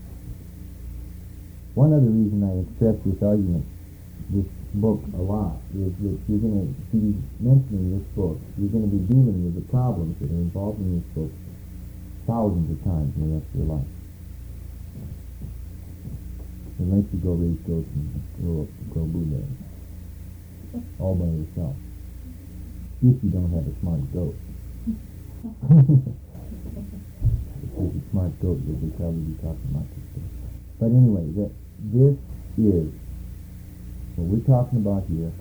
One other reason I stress this argument, this book a lot, is that you're going to be mentioning this book. You're going to be dealing with the problems that are involved in this book thousands of times in the rest of your life. Unless you go raise goats and grow up grow blueberries. All by yourself. If you don't have a smart goat. If there's a smart goat, you'll probably be talking about this stuff. But anyway, that this is what we're talking about here.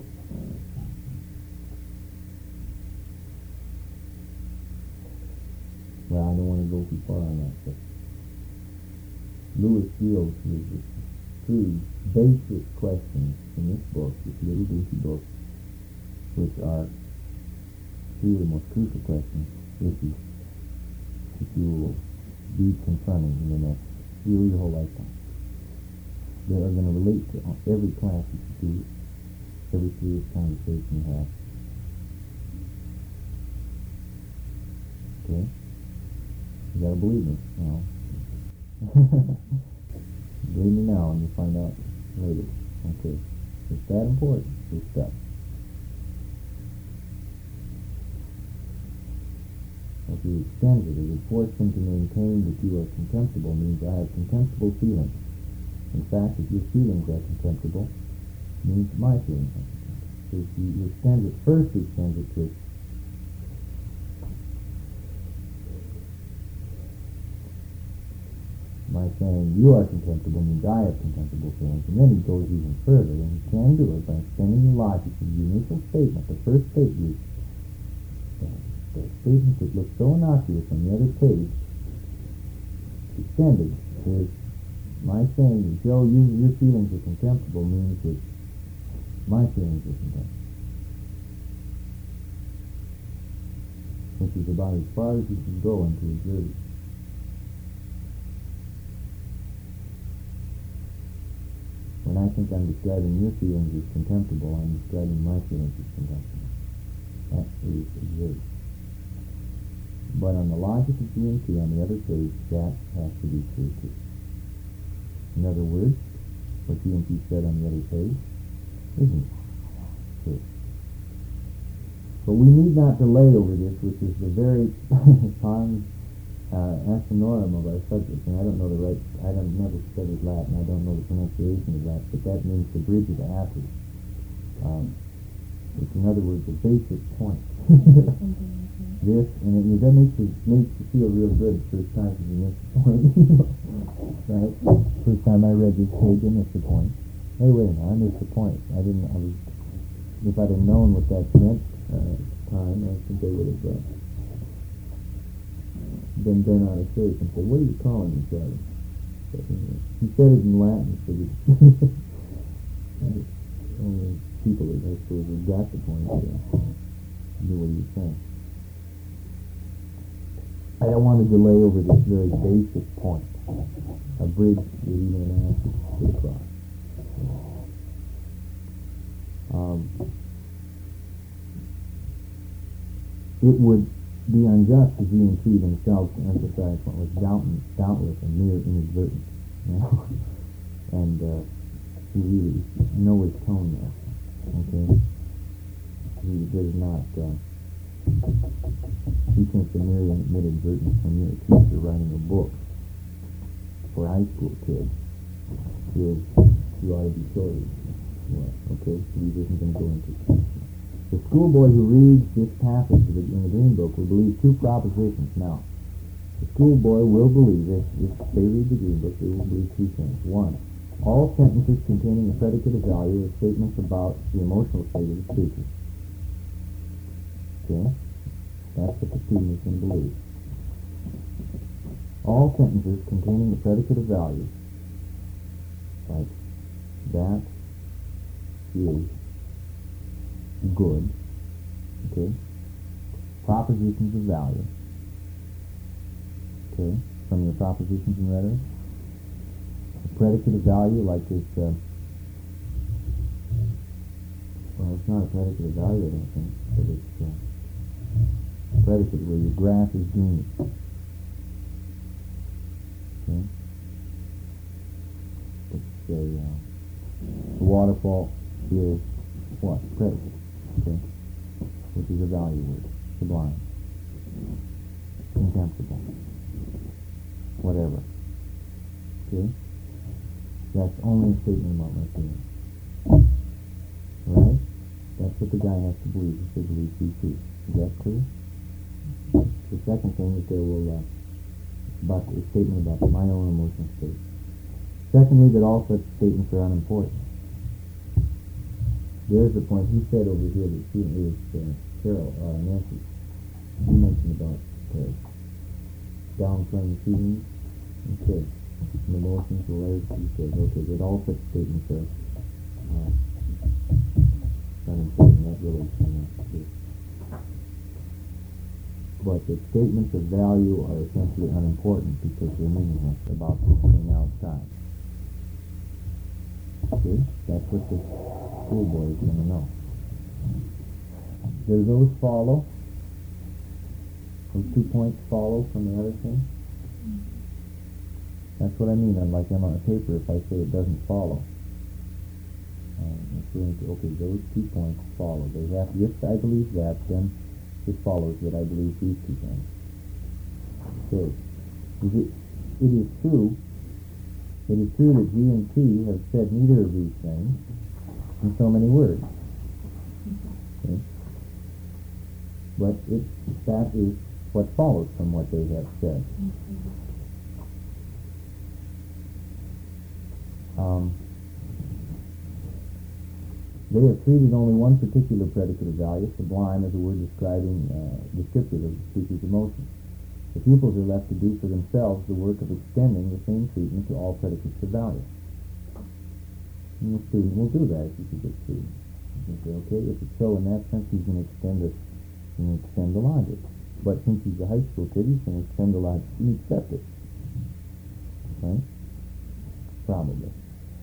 Well, I don't want to go too far on that, but Lewis deals with the three basic questions in this book, this little goofy book, which are three of the most crucial questions if you, if you will be confronting in the next, really your whole lifetime. They are going to relate to every class that you do, every serious conversation you have. Okay? You gotta believe me, you know. Believe me now and you'll find out later. Okay. It's that important, this stuff. If you extend it, it would force him to maintain that you are contemptible means I have contemptible feelings. In fact, if your feelings are contemptible, means my feelings are contemptible. So if you extend it, first he extends it to my saying you are contemptible means I have contemptible feelings, and then he goes even further, and he can do it by extending the logic of the initial statement, the first statement, the, the statement that looks so innocuous on the other page, extended is my saying that Joe, you, your feelings are contemptible means that my feelings are contemptible. Which is about as far as you can go into absurdity. When I think I'm describing your feelings as contemptible, I'm describing my feelings as contemptible. That is absurd. But on the logic of G and T on the other page, that has to be true too. In other words, what G and T said on the other page isn't true. But we need not delay over this, which is the very pons uh, asinorum of our subject. And I don't know the right, I don't never studied Latin, I don't know the pronunciation of that, but that means the bridge of Athens. Um, which in other words, the basic point. This, and it, that makes you, makes you feel real good the first time you miss the point. Right? First time I read this page, I missed the point. Hey, wait a minute, I missed the point. I didn't, I was, if I'd have known what that meant uh, at the time, I think they would have uh, been bent out of shape and said, what are you calling me, Charlie? But, uh, he said it in Latin, so we only people that I suppose who got the point uh, knew what he was saying. I don't want to delay over this very basic point, a bridge with even an answer to the cross. um, it would be unjust for G and T themselves to emphasize what was doubtless, doubtless a mere inadvertence. You know? And uh, he really know his tone there. Okay? He does not, uh, he thinks a mere inadvertence from your teacher writing a book for high school kids is, you ought to be sorry. Well, okay, so he isn't going to go into teaching. The schoolboy who reads this passage in the Green Book will believe two propositions. Now, the schoolboy will believe it. If they read the Green Book, they will believe two things. One, all sentences containing a predicate of value are statements about the emotional state of the speaker. Okay? That's what the student is going to believe. All sentences containing a predicate of value, like that is good, okay, propositions of value, okay, from your propositions in rhetoric, a predicate of value like this, uh, well, it's not a predicate of value, I don't think, but it's uh, a predicate where your grass is green, okay, let's say, uh, the waterfall is what? Predicate. Okay? Which is a value word. Sublime. Contemptible. Whatever. Okay? That's only a statement about my feelings. Right? That's what the guy has to believe if they believe C C. Is that clear? The second thing is they will, uh, about a statement about my own emotional state. Secondly, that all such statements are unimportant. There's the point he said over here that she is uh, Carol, uh, Nancy. He mentioned about uh, downplaying feelings. Okay. And emotions or whatever he said. Okay, that all such statements are uh, unimportant. That really is true. But the statements of value are essentially unimportant because they're meaningless about something outside. Okay? That's what the schoolboy is going to know. Do those follow? Those two points follow from the other thing? That's what I mean. Unlike them on a paper, if I say it doesn't follow. Um, referring to, okay, those two points follow. They have, if I believe that, then it follows that I believe these two things. Okay. Is it, it is true It is true that G and T have said neither of these things in so many words. Okay? But it, that is what follows from what they have said. Um, they have treated only one particular predicate of value, sublime, as a word describing, uh, descriptive of the speaker's emotion. The pupils are left to do for themselves the work of extending the same treatment to all predicates of value. And the student will do that if he's a good student. He's going to say, okay, if it's so in that sense, he's going to extend it, he's going to extend the logic. But since he's a high school kid, he's going to extend the logic and accept it. Right? Probably.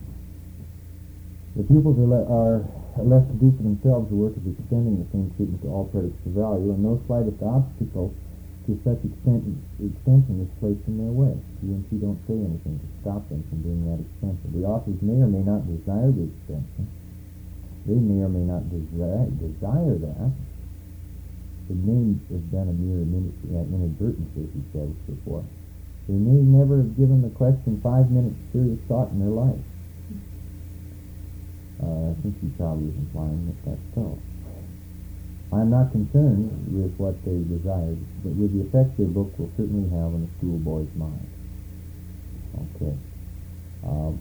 The pupils are, le- are left to do for themselves the work of extending the same treatment to all predicates of value, and no slightest obstacle to such extent, extension is placed in their way. G and T don't say anything to stop them from doing that extension. The authors may or may not desire the extension. They may or may not desire, desire that. It may have been a mere inadvertence, as he says before. They may never have given the question five minutes serious thought in their life. Uh, I think he probably is implying that that's so. I'm not concerned with what they desire, but with the effect their book will certainly have on a schoolboy's mind. Okay. Um,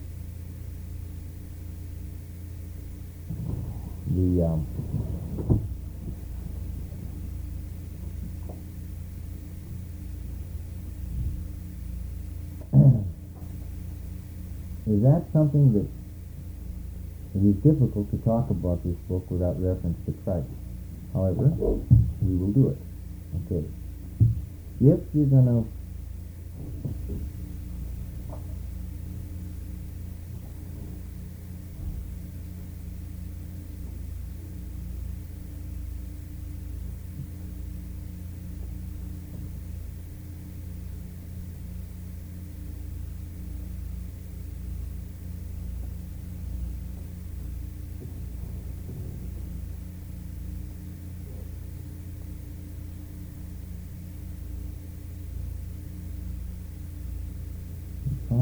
the um, is that something that it is difficult to talk about this book without reference to Christ. However, we will do it. Okay. If you're going to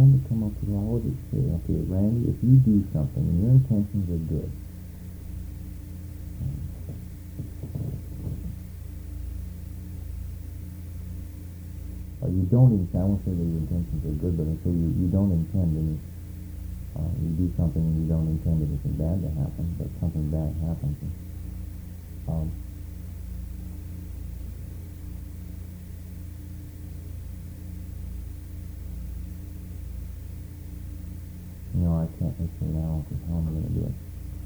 trying to come up with how would it say, okay, Randy, if you do something and your intentions are good, or you don't intend, I won't say that your intentions are good, but I say you, you don't intend any, uh, you do something and you don't intend anything bad to happen, but something bad happens. And, um, you know, I can't make it now because how am I going to do it?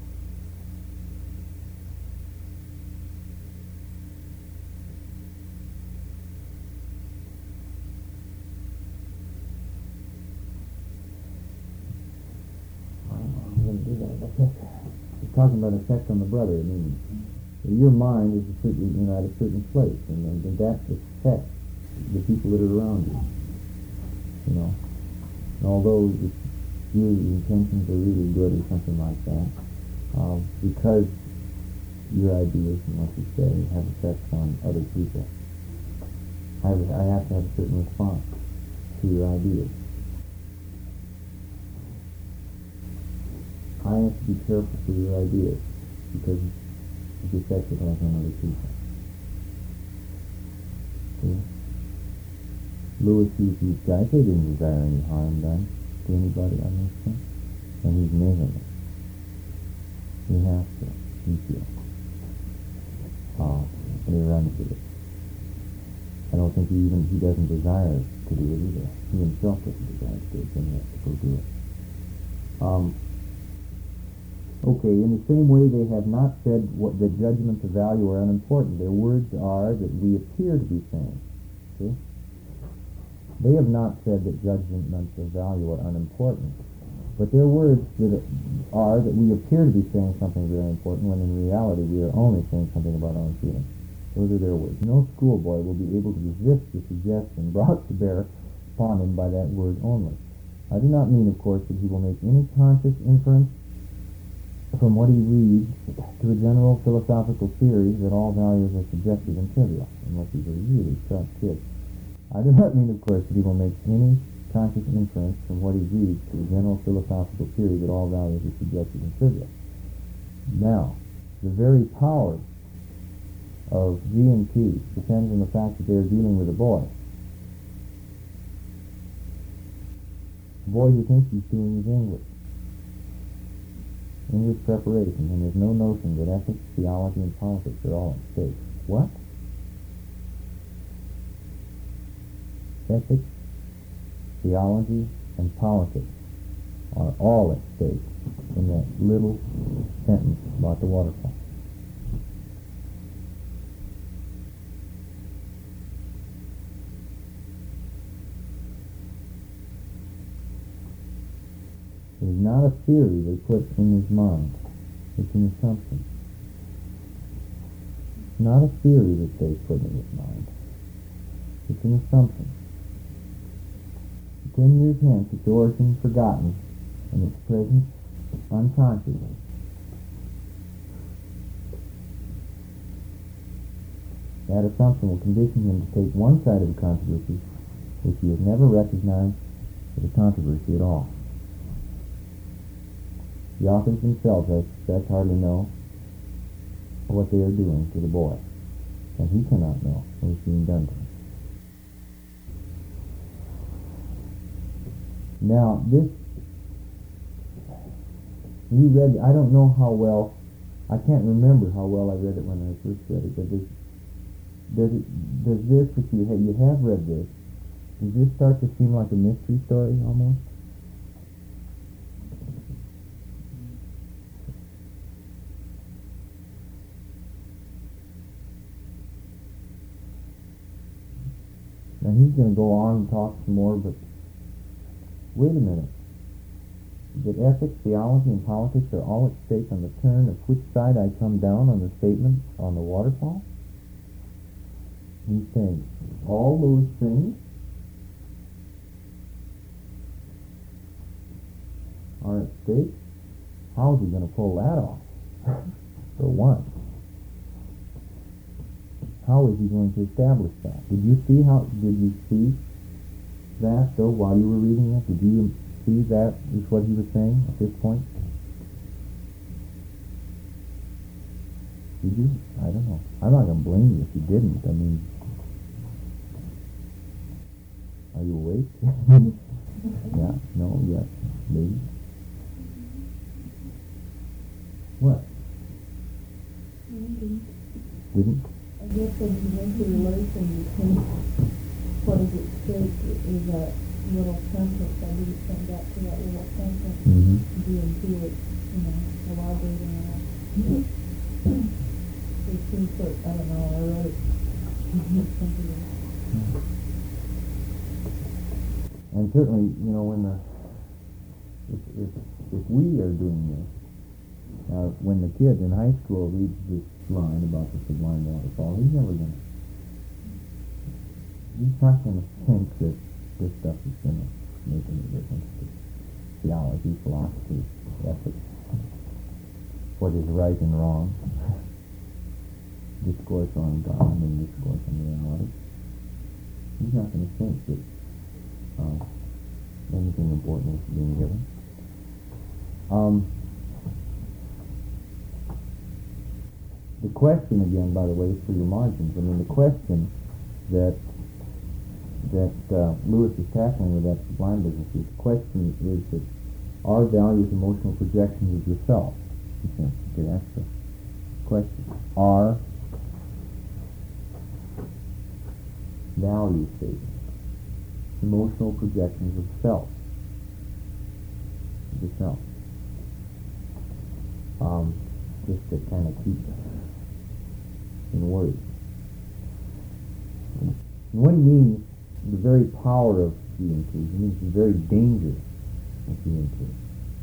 It's talking about effect on the brother. I mean, your mind is a certain, you know, at a certain place, and, and that affects the people that are around you. You know, and although it's, your intentions are really good or something like that, uh, because your ideas and what you say have effects on other people, I have, I have to have a certain response to your ideas. I have to be careful for your ideas because of the effect it has on other people. See? Lewis sees these guys, they didn't desire any harm done to anybody on this thing, and he's making it. He has to, he feels. Uh, and he runs with it. I don't think he even, he doesn't desire to do it either. He himself doesn't desire to do it, then he has to go do it. Um, Okay, in the same way they have not said what the judgments of value are unimportant. Their words are that we appear to be saying. See? They have not said that judgments of value are unimportant. But their words that are that we appear to be saying something very important when in reality we are only saying something about our own feelings. Those are their words. No schoolboy will be able to resist the suggestion brought to bear upon him by that word only. I do not mean, of course, that he will make any conscious inference from what he reads to a general philosophical theory that all values are subjective and trivial, unless he's a really sharp kid. I do not mean, of course, that he will make any conscious inference from what he reads to a general philosophical theory that all values are subjective and trivial. Now, the very power of G and T depends on the fact that they are dealing with a boy. A boy who thinks he's doing his English. English preparation, and there's no notion that ethics, theology, and politics are all at stake. What? Ethics, theology, and politics are all at stake in that little sentence about the waterfall. It is not a theory they put in his mind. It's an assumption. It's not a theory that they put in his mind. It's an assumption. Ten years hence, its origin forgotten, and its presence unconscious. That assumption will condition him to take one side of a controversy which he has never recognized as a controversy at all. The authors themselves, I suspect, hardly know what they are doing to the boy, and he cannot know what is being done to him. Now, this, you read, I don't know how well, I can't remember how well I read it when I first read it, but does, does, it, does this, if you have, you have read this, does this start to seem like a mystery story almost? Now he's going to go on and talk some more, but wait a minute. That ethics, theology, and politics are all at stake on the turn of which side I come down on the statement on the waterfall? He's saying all those things are at stake? How is he going to pull that off? For one. How is he going to establish that? Did you see how, did you see that, though, while you were reading it? Did you see that is what he was saying at this point? Did you? I don't know. I'm not going to blame you if you didn't. I mean, are you awake? Yeah, no, yes, maybe. What? Maybe. Didn't? I guess there's a major relation between what is at stake is that little sentence. I didn't come back to that little sentence. Mm-hmm. G and T, it, you know, elaborating on it. It seems like, I don't know, I wrote it. And certainly, you know, when the if if, if we are doing this, uh, when the kid in high school reads this line about the sublime waterfall, he's never gonna. He's not gonna think that this stuff is gonna make any difference to theology, philosophy, ethics, what is right and wrong, discourse on God and discourse on reality. He's not gonna think that uh, anything important is being given. Um, the question again, by the way, is for your margins. I mean, the question that that uh, Lewis is tackling with that sublime business is the question is that are values emotional projections of yourself? You think? Okay, that's the question. Are value statements emotional projections of self? Of yourself. Um, just to kind of keep in words. And what he means, the very power of G and T, he means the very danger of G and T.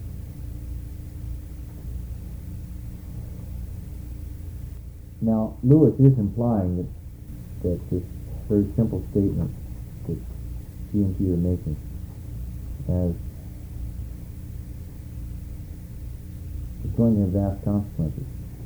Now, Lewis is implying that, that this very simple statement that G and T are making as is going to have vast consequences.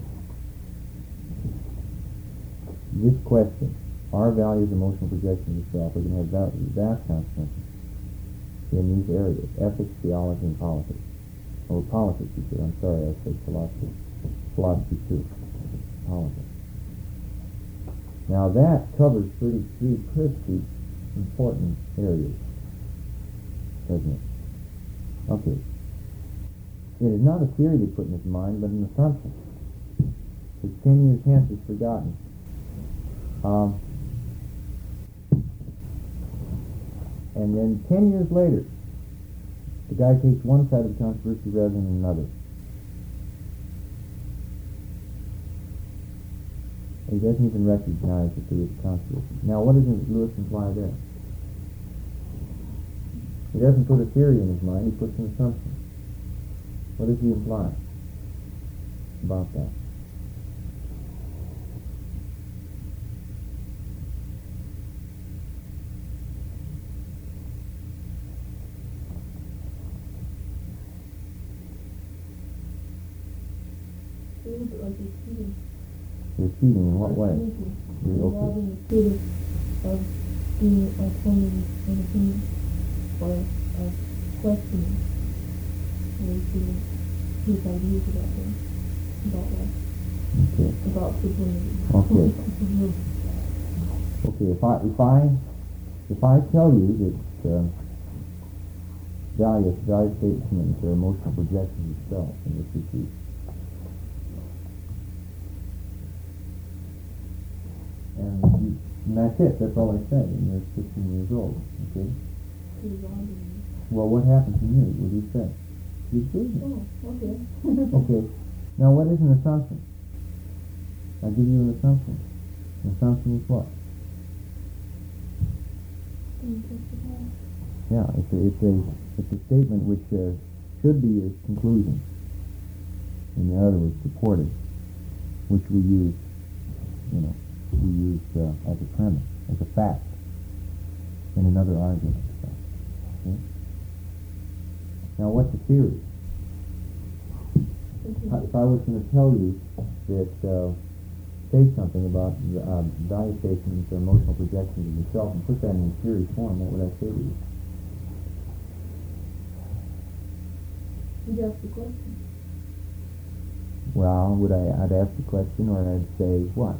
This question, are values emotional projections of self, are going to have va- vast consequences in these areas, ethics, theology, and politics. Or politics, you said. I'm sorry, I said philosophy. Philosophy, too. Politics. Now that covers pretty, three pretty important areas, doesn't it? Okay. It is not a theory they put in his mind, but an assumption, which ten years hence is forgotten. Um, and then ten years later, the guy takes one side of the controversy rather than another. He doesn't even recognize that there is a controversy. Now, what does Lewis imply there? He doesn't put a theory in his mind, he puts an assumption. What does he imply about that? A little bit like repeating. Repeating in what way? You're involving the state of, of being of forming an opinion or of questioning or feeling his ideas about things, about life, Okay. about sublimity. Okay. Okay, if I if I if I tell you that uh, value value statements are emotional projections of self, and this is the and, you, and that's it. That's all I say. And you're fifteen years old. Okay. Well, what happened to you? What do you say? You believe me. Oh, okay. Okay. Now, what is an assumption? I'll give you an assumption. An assumption is what? Yeah, it's a, it's a, it's a statement which uh, should be a conclusion. In other words, supported, which we use, you know, we use uh, as a premise, as a fact, in another argument. Okay? Now, what's the theory? If I was going to tell you that, uh, say something about uh, value statements or emotional projections of yourself and put that in a theory form, what would I say to you? You ask the question. Well, would I, I'd ask the question, or I'd say what?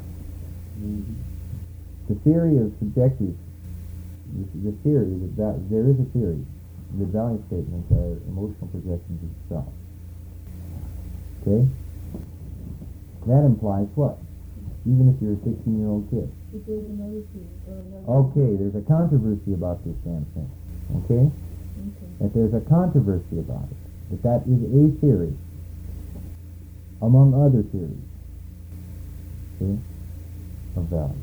The theory of subjective, the theory, that val- there is a theory that value statements are emotional projections of self. Okay? That implies what? Even if you're a sixteen-year-old kid. If there's another theory, or another... Okay, there's a controversy about this damn thing. Okay? Okay. That there's a controversy about it. That that is a theory among other theories. See? Of value.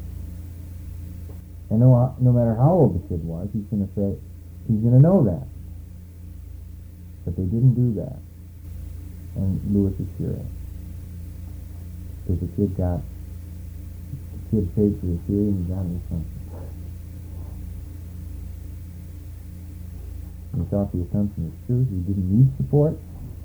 And no, no matter how old the kid was, he's going to say, he's going to know that. But they didn't do that. And Lewis is curious. Because the kid got, the kid paid for the theory and he got an assumption. He thought the assumption was true. He didn't need support.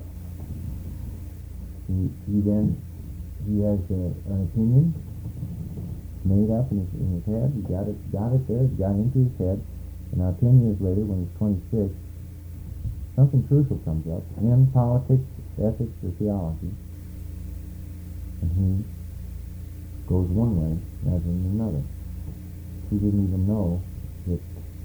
He, he then, he has a, an opinion made up in his, in his head. He got it, got it there. He got into his head. And now, ten years later, when he's twenty-six, something crucial comes up in politics, ethics, or theology, and he goes one way rather than another. He didn't even know that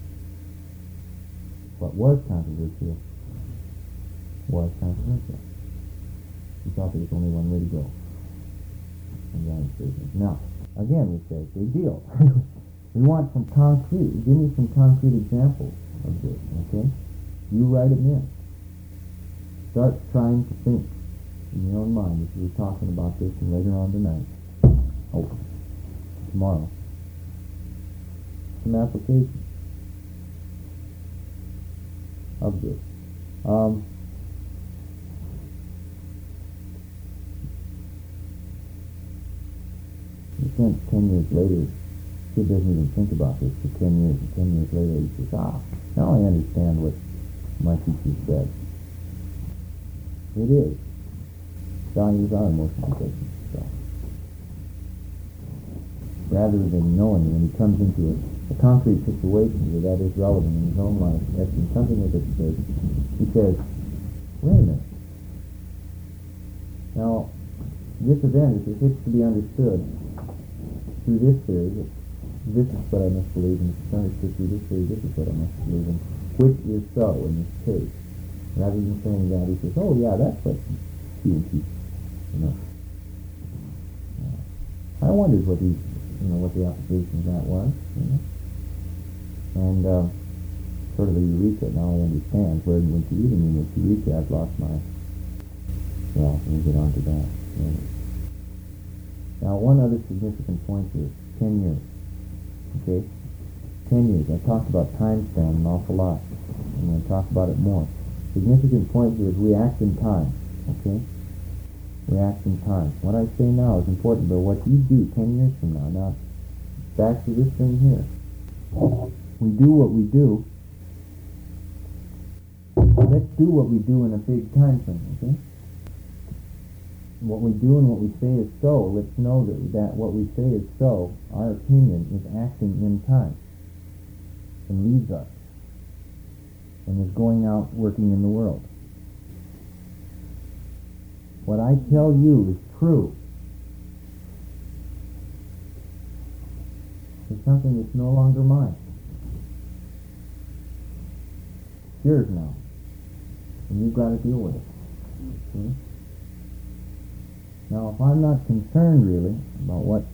what was controversial was controversial. He thought there was only one way to go. And value statements. Now, again, we say, big deal. We want some concrete, give me some concrete examples of this, okay? You write them in. Start trying to think in your own mind as we're talking about this, and later on tonight, oh, tomorrow, some application of this. Um, Ten, ten years later, kid doesn't even think about this for ten years, and ten years later he says, ah, now I understand what my teacher said. It is. Values are emotional projections of self. Rather than knowing when he comes into a, a concrete situation where that is relevant in his own life, asking something at its stake, he says, wait a minute. Now, this event, if it's to be understood through this theory, this is what I must believe in. If it's understood through this theory, this is what I must believe in. Which is so in this case? Rather than saying that, he says, oh yeah, that's what T and T, you know. Uh, I wondered what he, you know, what the application of that was, you know. And uh, sort of a eureka, now I understand. Where when you read me with eureka, I've lost my, well, we'll get on to that. Right. Now, one other significant point here, ten years. Okay? ten years. I talked about time span an awful lot. I'm going to talk about it more. Significant point here is we act in time. Okay? We act in time. What I say now is important, but what you do ten years from now. Now, back to this thing here. We do what we do. Let's do what we do in a big time frame, okay? What we do and what we say is so. Let's know that, that what we say is so. Our opinion is acting in time and leads us and is going out working in the world. What I tell you is true. It's something that's no longer mine. It's yours now. And you've got to deal with it. Okay? Now, if I'm not concerned really about what,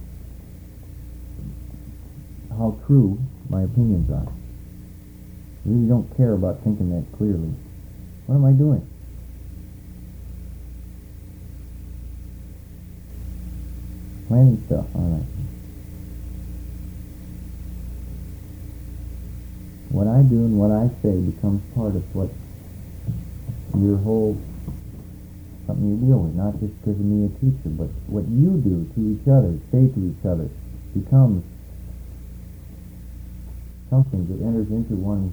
how true my opinions are, I really don't care about thinking that clearly, what am I doing? Planning stuff, all right. What I do and what I say becomes part of what your whole, something you deal with, not just because of me, a teacher, but what you do to each other, say to each other, becomes something that enters into one,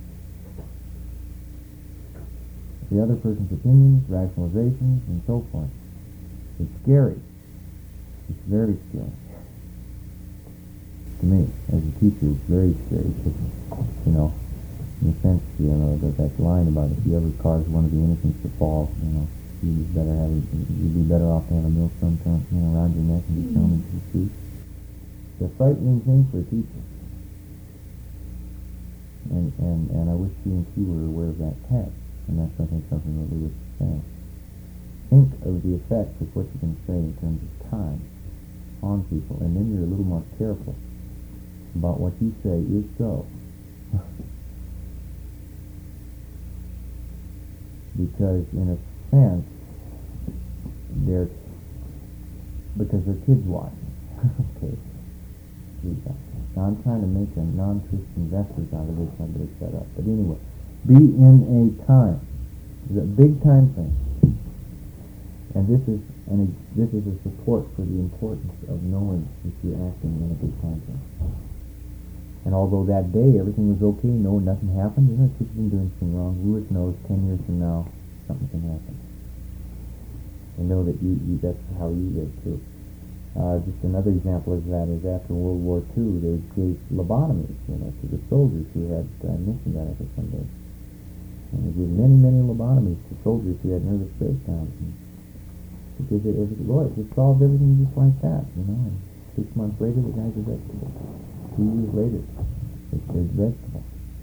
the other person's opinions, rationalizations, and so forth. It's scary. It's very scary. To me, as a teacher, it's very scary because, you know, In a sense, you know, that, that line about if you ever cause one of the innocents to fall, you know, you'd better have, a, you'd be better off to have a millstone thrown, you know, around your neck and be thrown into the sea. It's a frightening thing for a teacher. And, and, and I wish G and T were aware of that text, and that's, I think, something that Lewis is saying. Think of the effect of what you can say in terms of time on people, and then you're a little more careful about what you say is so. Because in a sense, they're, because their kids watching. Okay. Now I'm trying to make a non-Christian Vespers out of this, I better shut up. But anyway, be in a time. It's a big time thing. And this is and this is a support for the importance of knowing if you're acting in a big time frame. And although that day everything was okay, no, nothing happened, you know, kids didn't do anything wrong. Lewis knows ten years from now something can happen. And know that you, you that's how you live too. Uh, just another example of that is after World War Two, they gave lobotomies, you know, to the soldiers who had, I mentioned that I think someday. And they gave many, many lobotomies to soldiers who had nervous breakdowns. And because it, it, Lord, it solved everything just like that, you know. And six months later, the guy's a vegetable. Two years later, it's a vegetable.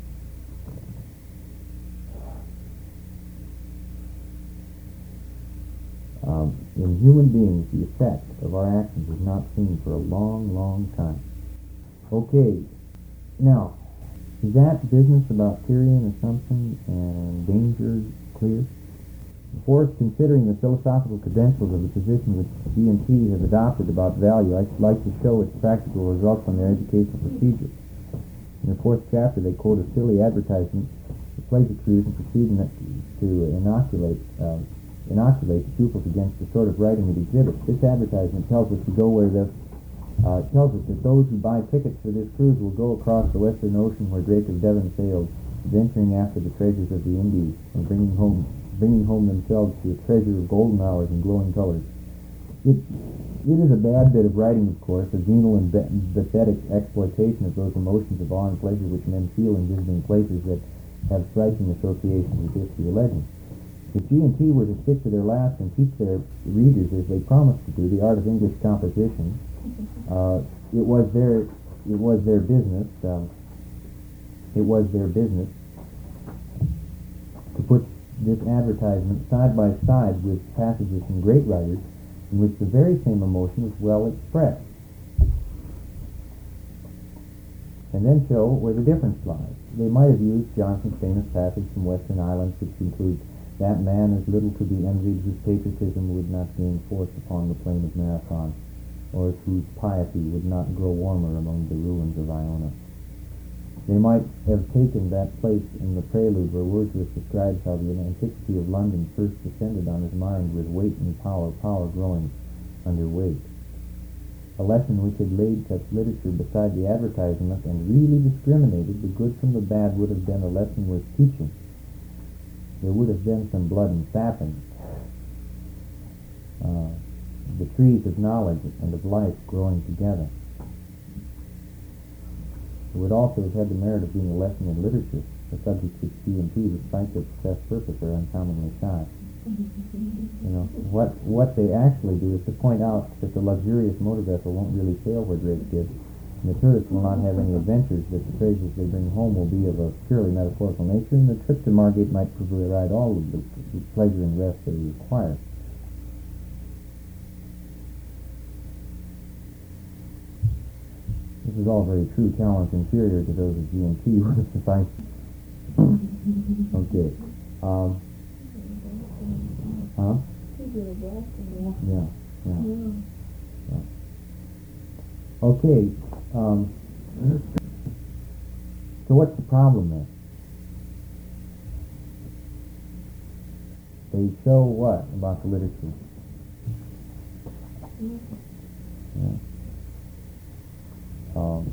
Um, in human beings, the effect of our actions is not seen for a long, long time. Okay, now, is that business about theory and assumption and danger clear? Before considering the philosophical credentials of the position which G and T have adopted about value, I'd like to show its practical results on their educational procedure. In the fourth chapter, they quote a silly advertisement that plays the crews and proceeding to inoculate uh, inoculate the pupils against the sort of writing it exhibits. This advertisement tells us to go where the uh, tells us that those who buy tickets for this cruise will go across the western ocean where Drake of Devon sailed, venturing after the treasures of the Indies and bringing home bringing home themselves to a treasure of golden hours and glowing colors. It it is a bad bit of writing, of course, a venal and pathetic exploitation of those emotions of awe and pleasure which men feel in visiting places that have striking associations with history or legend. If G and T were to stick to their last and teach their readers, as they promised to do, the art of English composition, uh, it was their it was their business. Uh, it was their business to put this advertisement side by side with passages from great writers in which the very same emotion is well expressed, and then show where the difference lies. They might have used Johnson's famous passage from Western Islands, which includes, "That man is little to be envied whose patriotism would not gain force upon the plain of Marathon, or whose piety would not grow warmer among the ruins of Iona." They might have taken that place in the prelude where Wordsworth describes how the antiquity of London first descended on his mind with weight and power, power growing under weight. A lesson which had laid such literature beside the advertisement and really discriminated the good from the bad would have been a lesson worth teaching. There would have been some blood and sapping. Uh, the trees of knowledge and of life growing together. It would also have had the merit of being a lesson in literature, a subject which G and T, despite their professed purpose, are uncommonly shy. You know, what what they actually do is to point out that the luxurious motor vessel won't really sail where Drake did, and the tourists will not have any adventures, that the treasures they bring home will be of a purely metaphorical nature, and the trip to Margate might provide all of the, the pleasure and rest they require. This is all very true. Talents inferior to those of G and T would have sufficed. Okay. Um, huh? Yeah. Yeah. yeah. Okay. Um, so what's the problem then? They show what about the literature? Yeah. Um,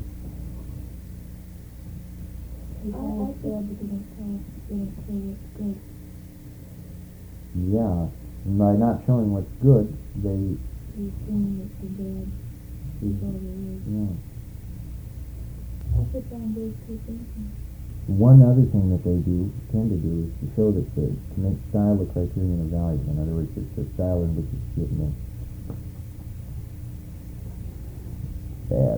yeah, by not showing what's good, they. Yeah. One other thing that they do, tend to do, is to show that the, to make style a criterion of value. In other words, it's the style in which it's written in. Bad.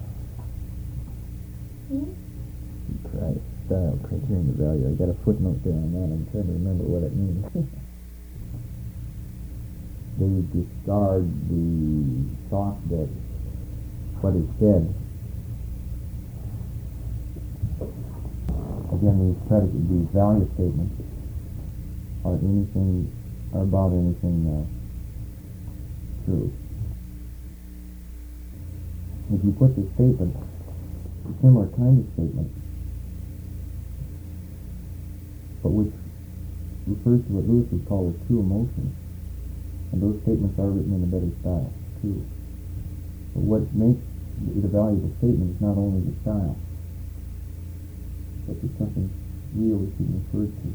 Hmm? Right. Style, criterion of value. I got a footnote there on that. I'm trying to remember what it means. They discard the thought that what is said. Again, these predicate, these value statements are anything, are about anything uh, true. If you put this statement, a similar kind of statement, but which refers to what Lewis would call as true emotions, and those statements are written in a better style, too. But what makes it a valuable statement is not only the style, but there's something real that's being referred to.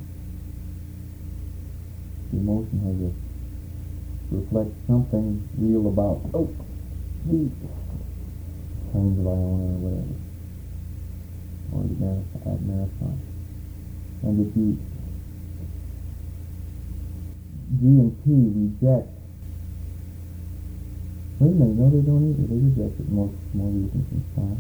The emotion has a, reflects something real about, oh, the plains of Iona or whatever, or the marathon, at marathon. And if you, G and T reject, wait a minute, no they don't either, they reject it more, more reasons than style.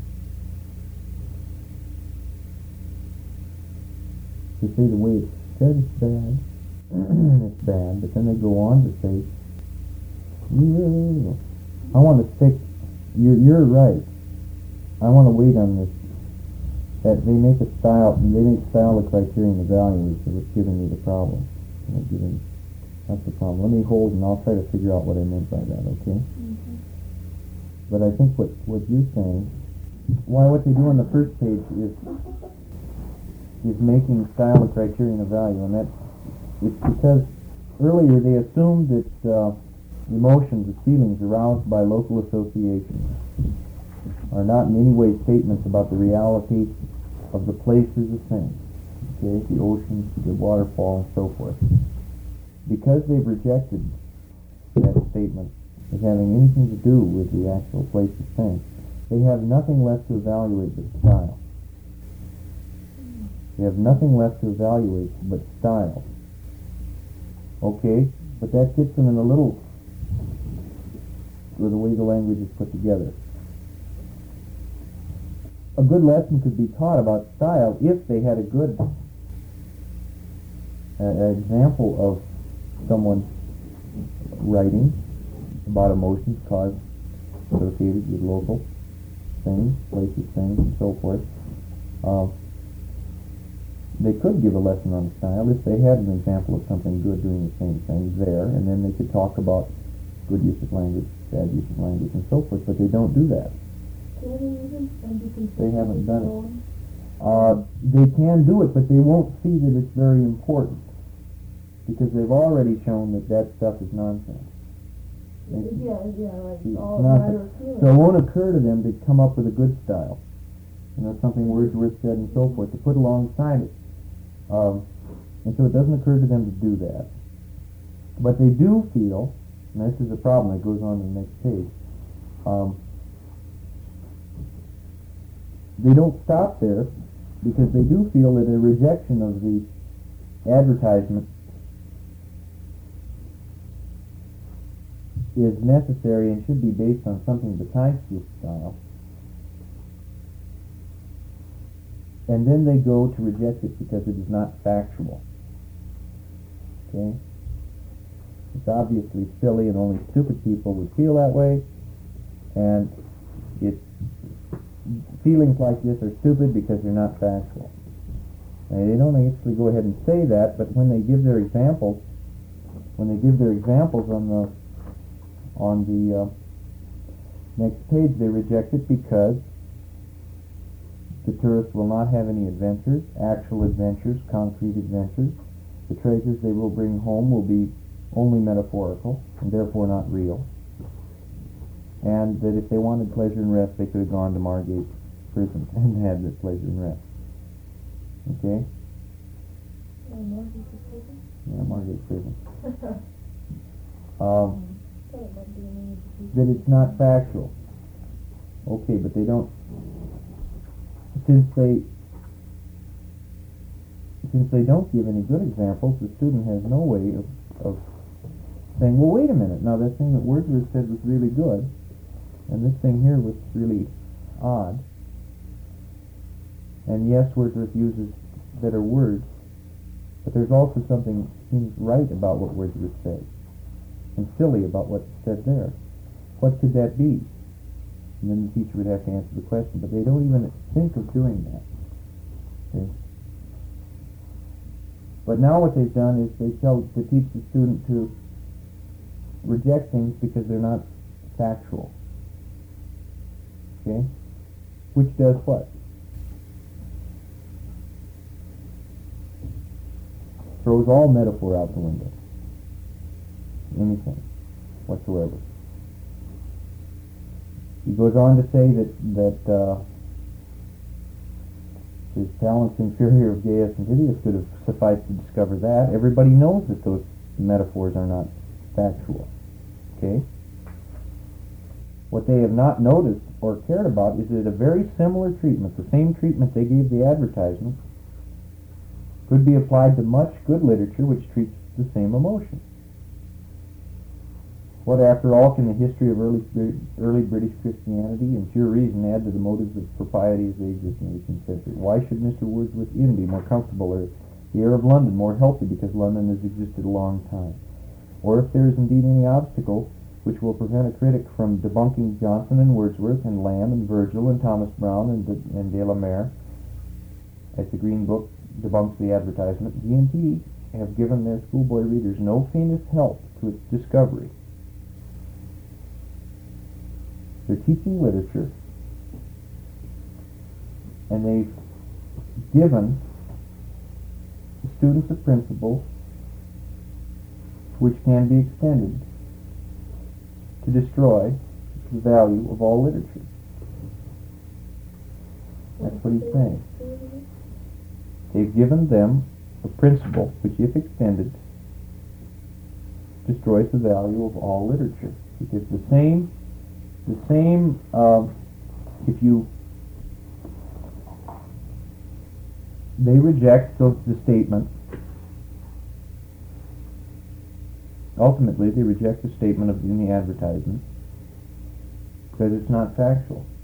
To say the way it's said is bad, it's bad, but then they go on to say, yeah, I want to stick, you're, you're right, I want to wait on this, that they make a style, they make style the criterion of value, is what's giving me the problem. You know, giving, that's the problem. Let me hold and I'll try to figure out what I meant by that, okay? Mm-hmm. But I think what, what you're saying, why what they do on the first page is is making style a criterion of value, and that it's because earlier they assumed that uh, emotions, the feelings aroused by local associations are not in any way statements about the reality of the places of things, okay, the ocean, the waterfall, and so forth. Because they've rejected that statement as having anything to do with the actual place of things, they have nothing left to evaluate but style. They have nothing left to evaluate but style. Okay, but that gets them in a little, with the way the language is put together. A good lesson could be taught about style if they had a good uh, example of someone writing about emotions caused associated with local things, places, things, and so forth. Uh, they could give a lesson on style if they had an example of something good doing the same thing there, and then they could talk about good use of language, bad use of language, and so forth, but they don't do that. They haven't done it. Uh, they can do it, but they won't see that it's very important, because they've already shown that that stuff is nonsense. It's, Yeah, yeah, like it's all nonsense. matter of feeling. So it won't occur to them to come up with a good style, you know, something Wordsworth said and so forth, to put alongside it. Um, and so it doesn't occur to them to do that. But they do feel, and this is a problem that goes on to the next page, um, they don't stop there, because they do feel that a rejection of the advertisement is necessary and should be based on something besides this style. And then they go to reject it because it is not factual. Okay? It's obviously silly, and only stupid people would feel that way, and it's feelings like this are stupid because they're not factual. And they don't actually go ahead and say that, but when they give their examples, when they give their examples on the on the uh, next page, they reject it because the tourist will not have any adventures, actual adventures, concrete adventures. The treasures they will bring home will be only metaphorical and therefore not real. And that if they wanted pleasure and rest, they could have gone to Margate prison and had the pleasure and rest. Okay? Oh, Margate prison? Yeah, Margate prison. um, Thought it might be an easy- that it's not factual. Okay, but they don't, since they since they don't give any good examples, the student has no way of, of saying, well, wait a minute, now that thing that Wordsworth said was really good, and this thing here was really odd. And yes, Wordsworth uses better words, but there's also something seems right about what Wordsworth said, and silly about what's said there. What could that be? And then the teacher would have to answer the question, but they don't even think of doing that. Okay? But now what they've done is they tell to teach the student to reject things because they're not factual. Okay? Which does what? Throws all metaphor out the window. Anything whatsoever. He goes on to say that that uh, his talents inferior of Gaius and Titius could have sufficed to discover that. Everybody knows that those metaphors are not factual. Okay? What they have not noticed or cared about is that a very similar treatment, the same treatment they gave the advertisement, could be applied to much good literature which treats the same emotion. What, after all, can the history of early early British Christianity and pure reason add to the motives of propriety as they exist in the eighteenth century? Why should Mister Wordsworth's inn be more comfortable, or the air of London more healthy because London has existed a long time? Or if there is indeed any obstacle which will prevent a critic from debunking Johnson and Wordsworth and Lamb and Virgil and Thomas Brown and de, and de la Mare, as the Green Book debunks the advertisement, G and T have given their schoolboy readers no faintest help to its discovery. They're teaching literature, and they've given the students a principle which can be extended to destroy the value of all literature. That's what he's saying. They've given them a principle which, if extended, destroys the value of all literature. Because the same, the same, uh, if you, they reject the, the statement, ultimately they reject the statement of in the advertisement because it's not factual.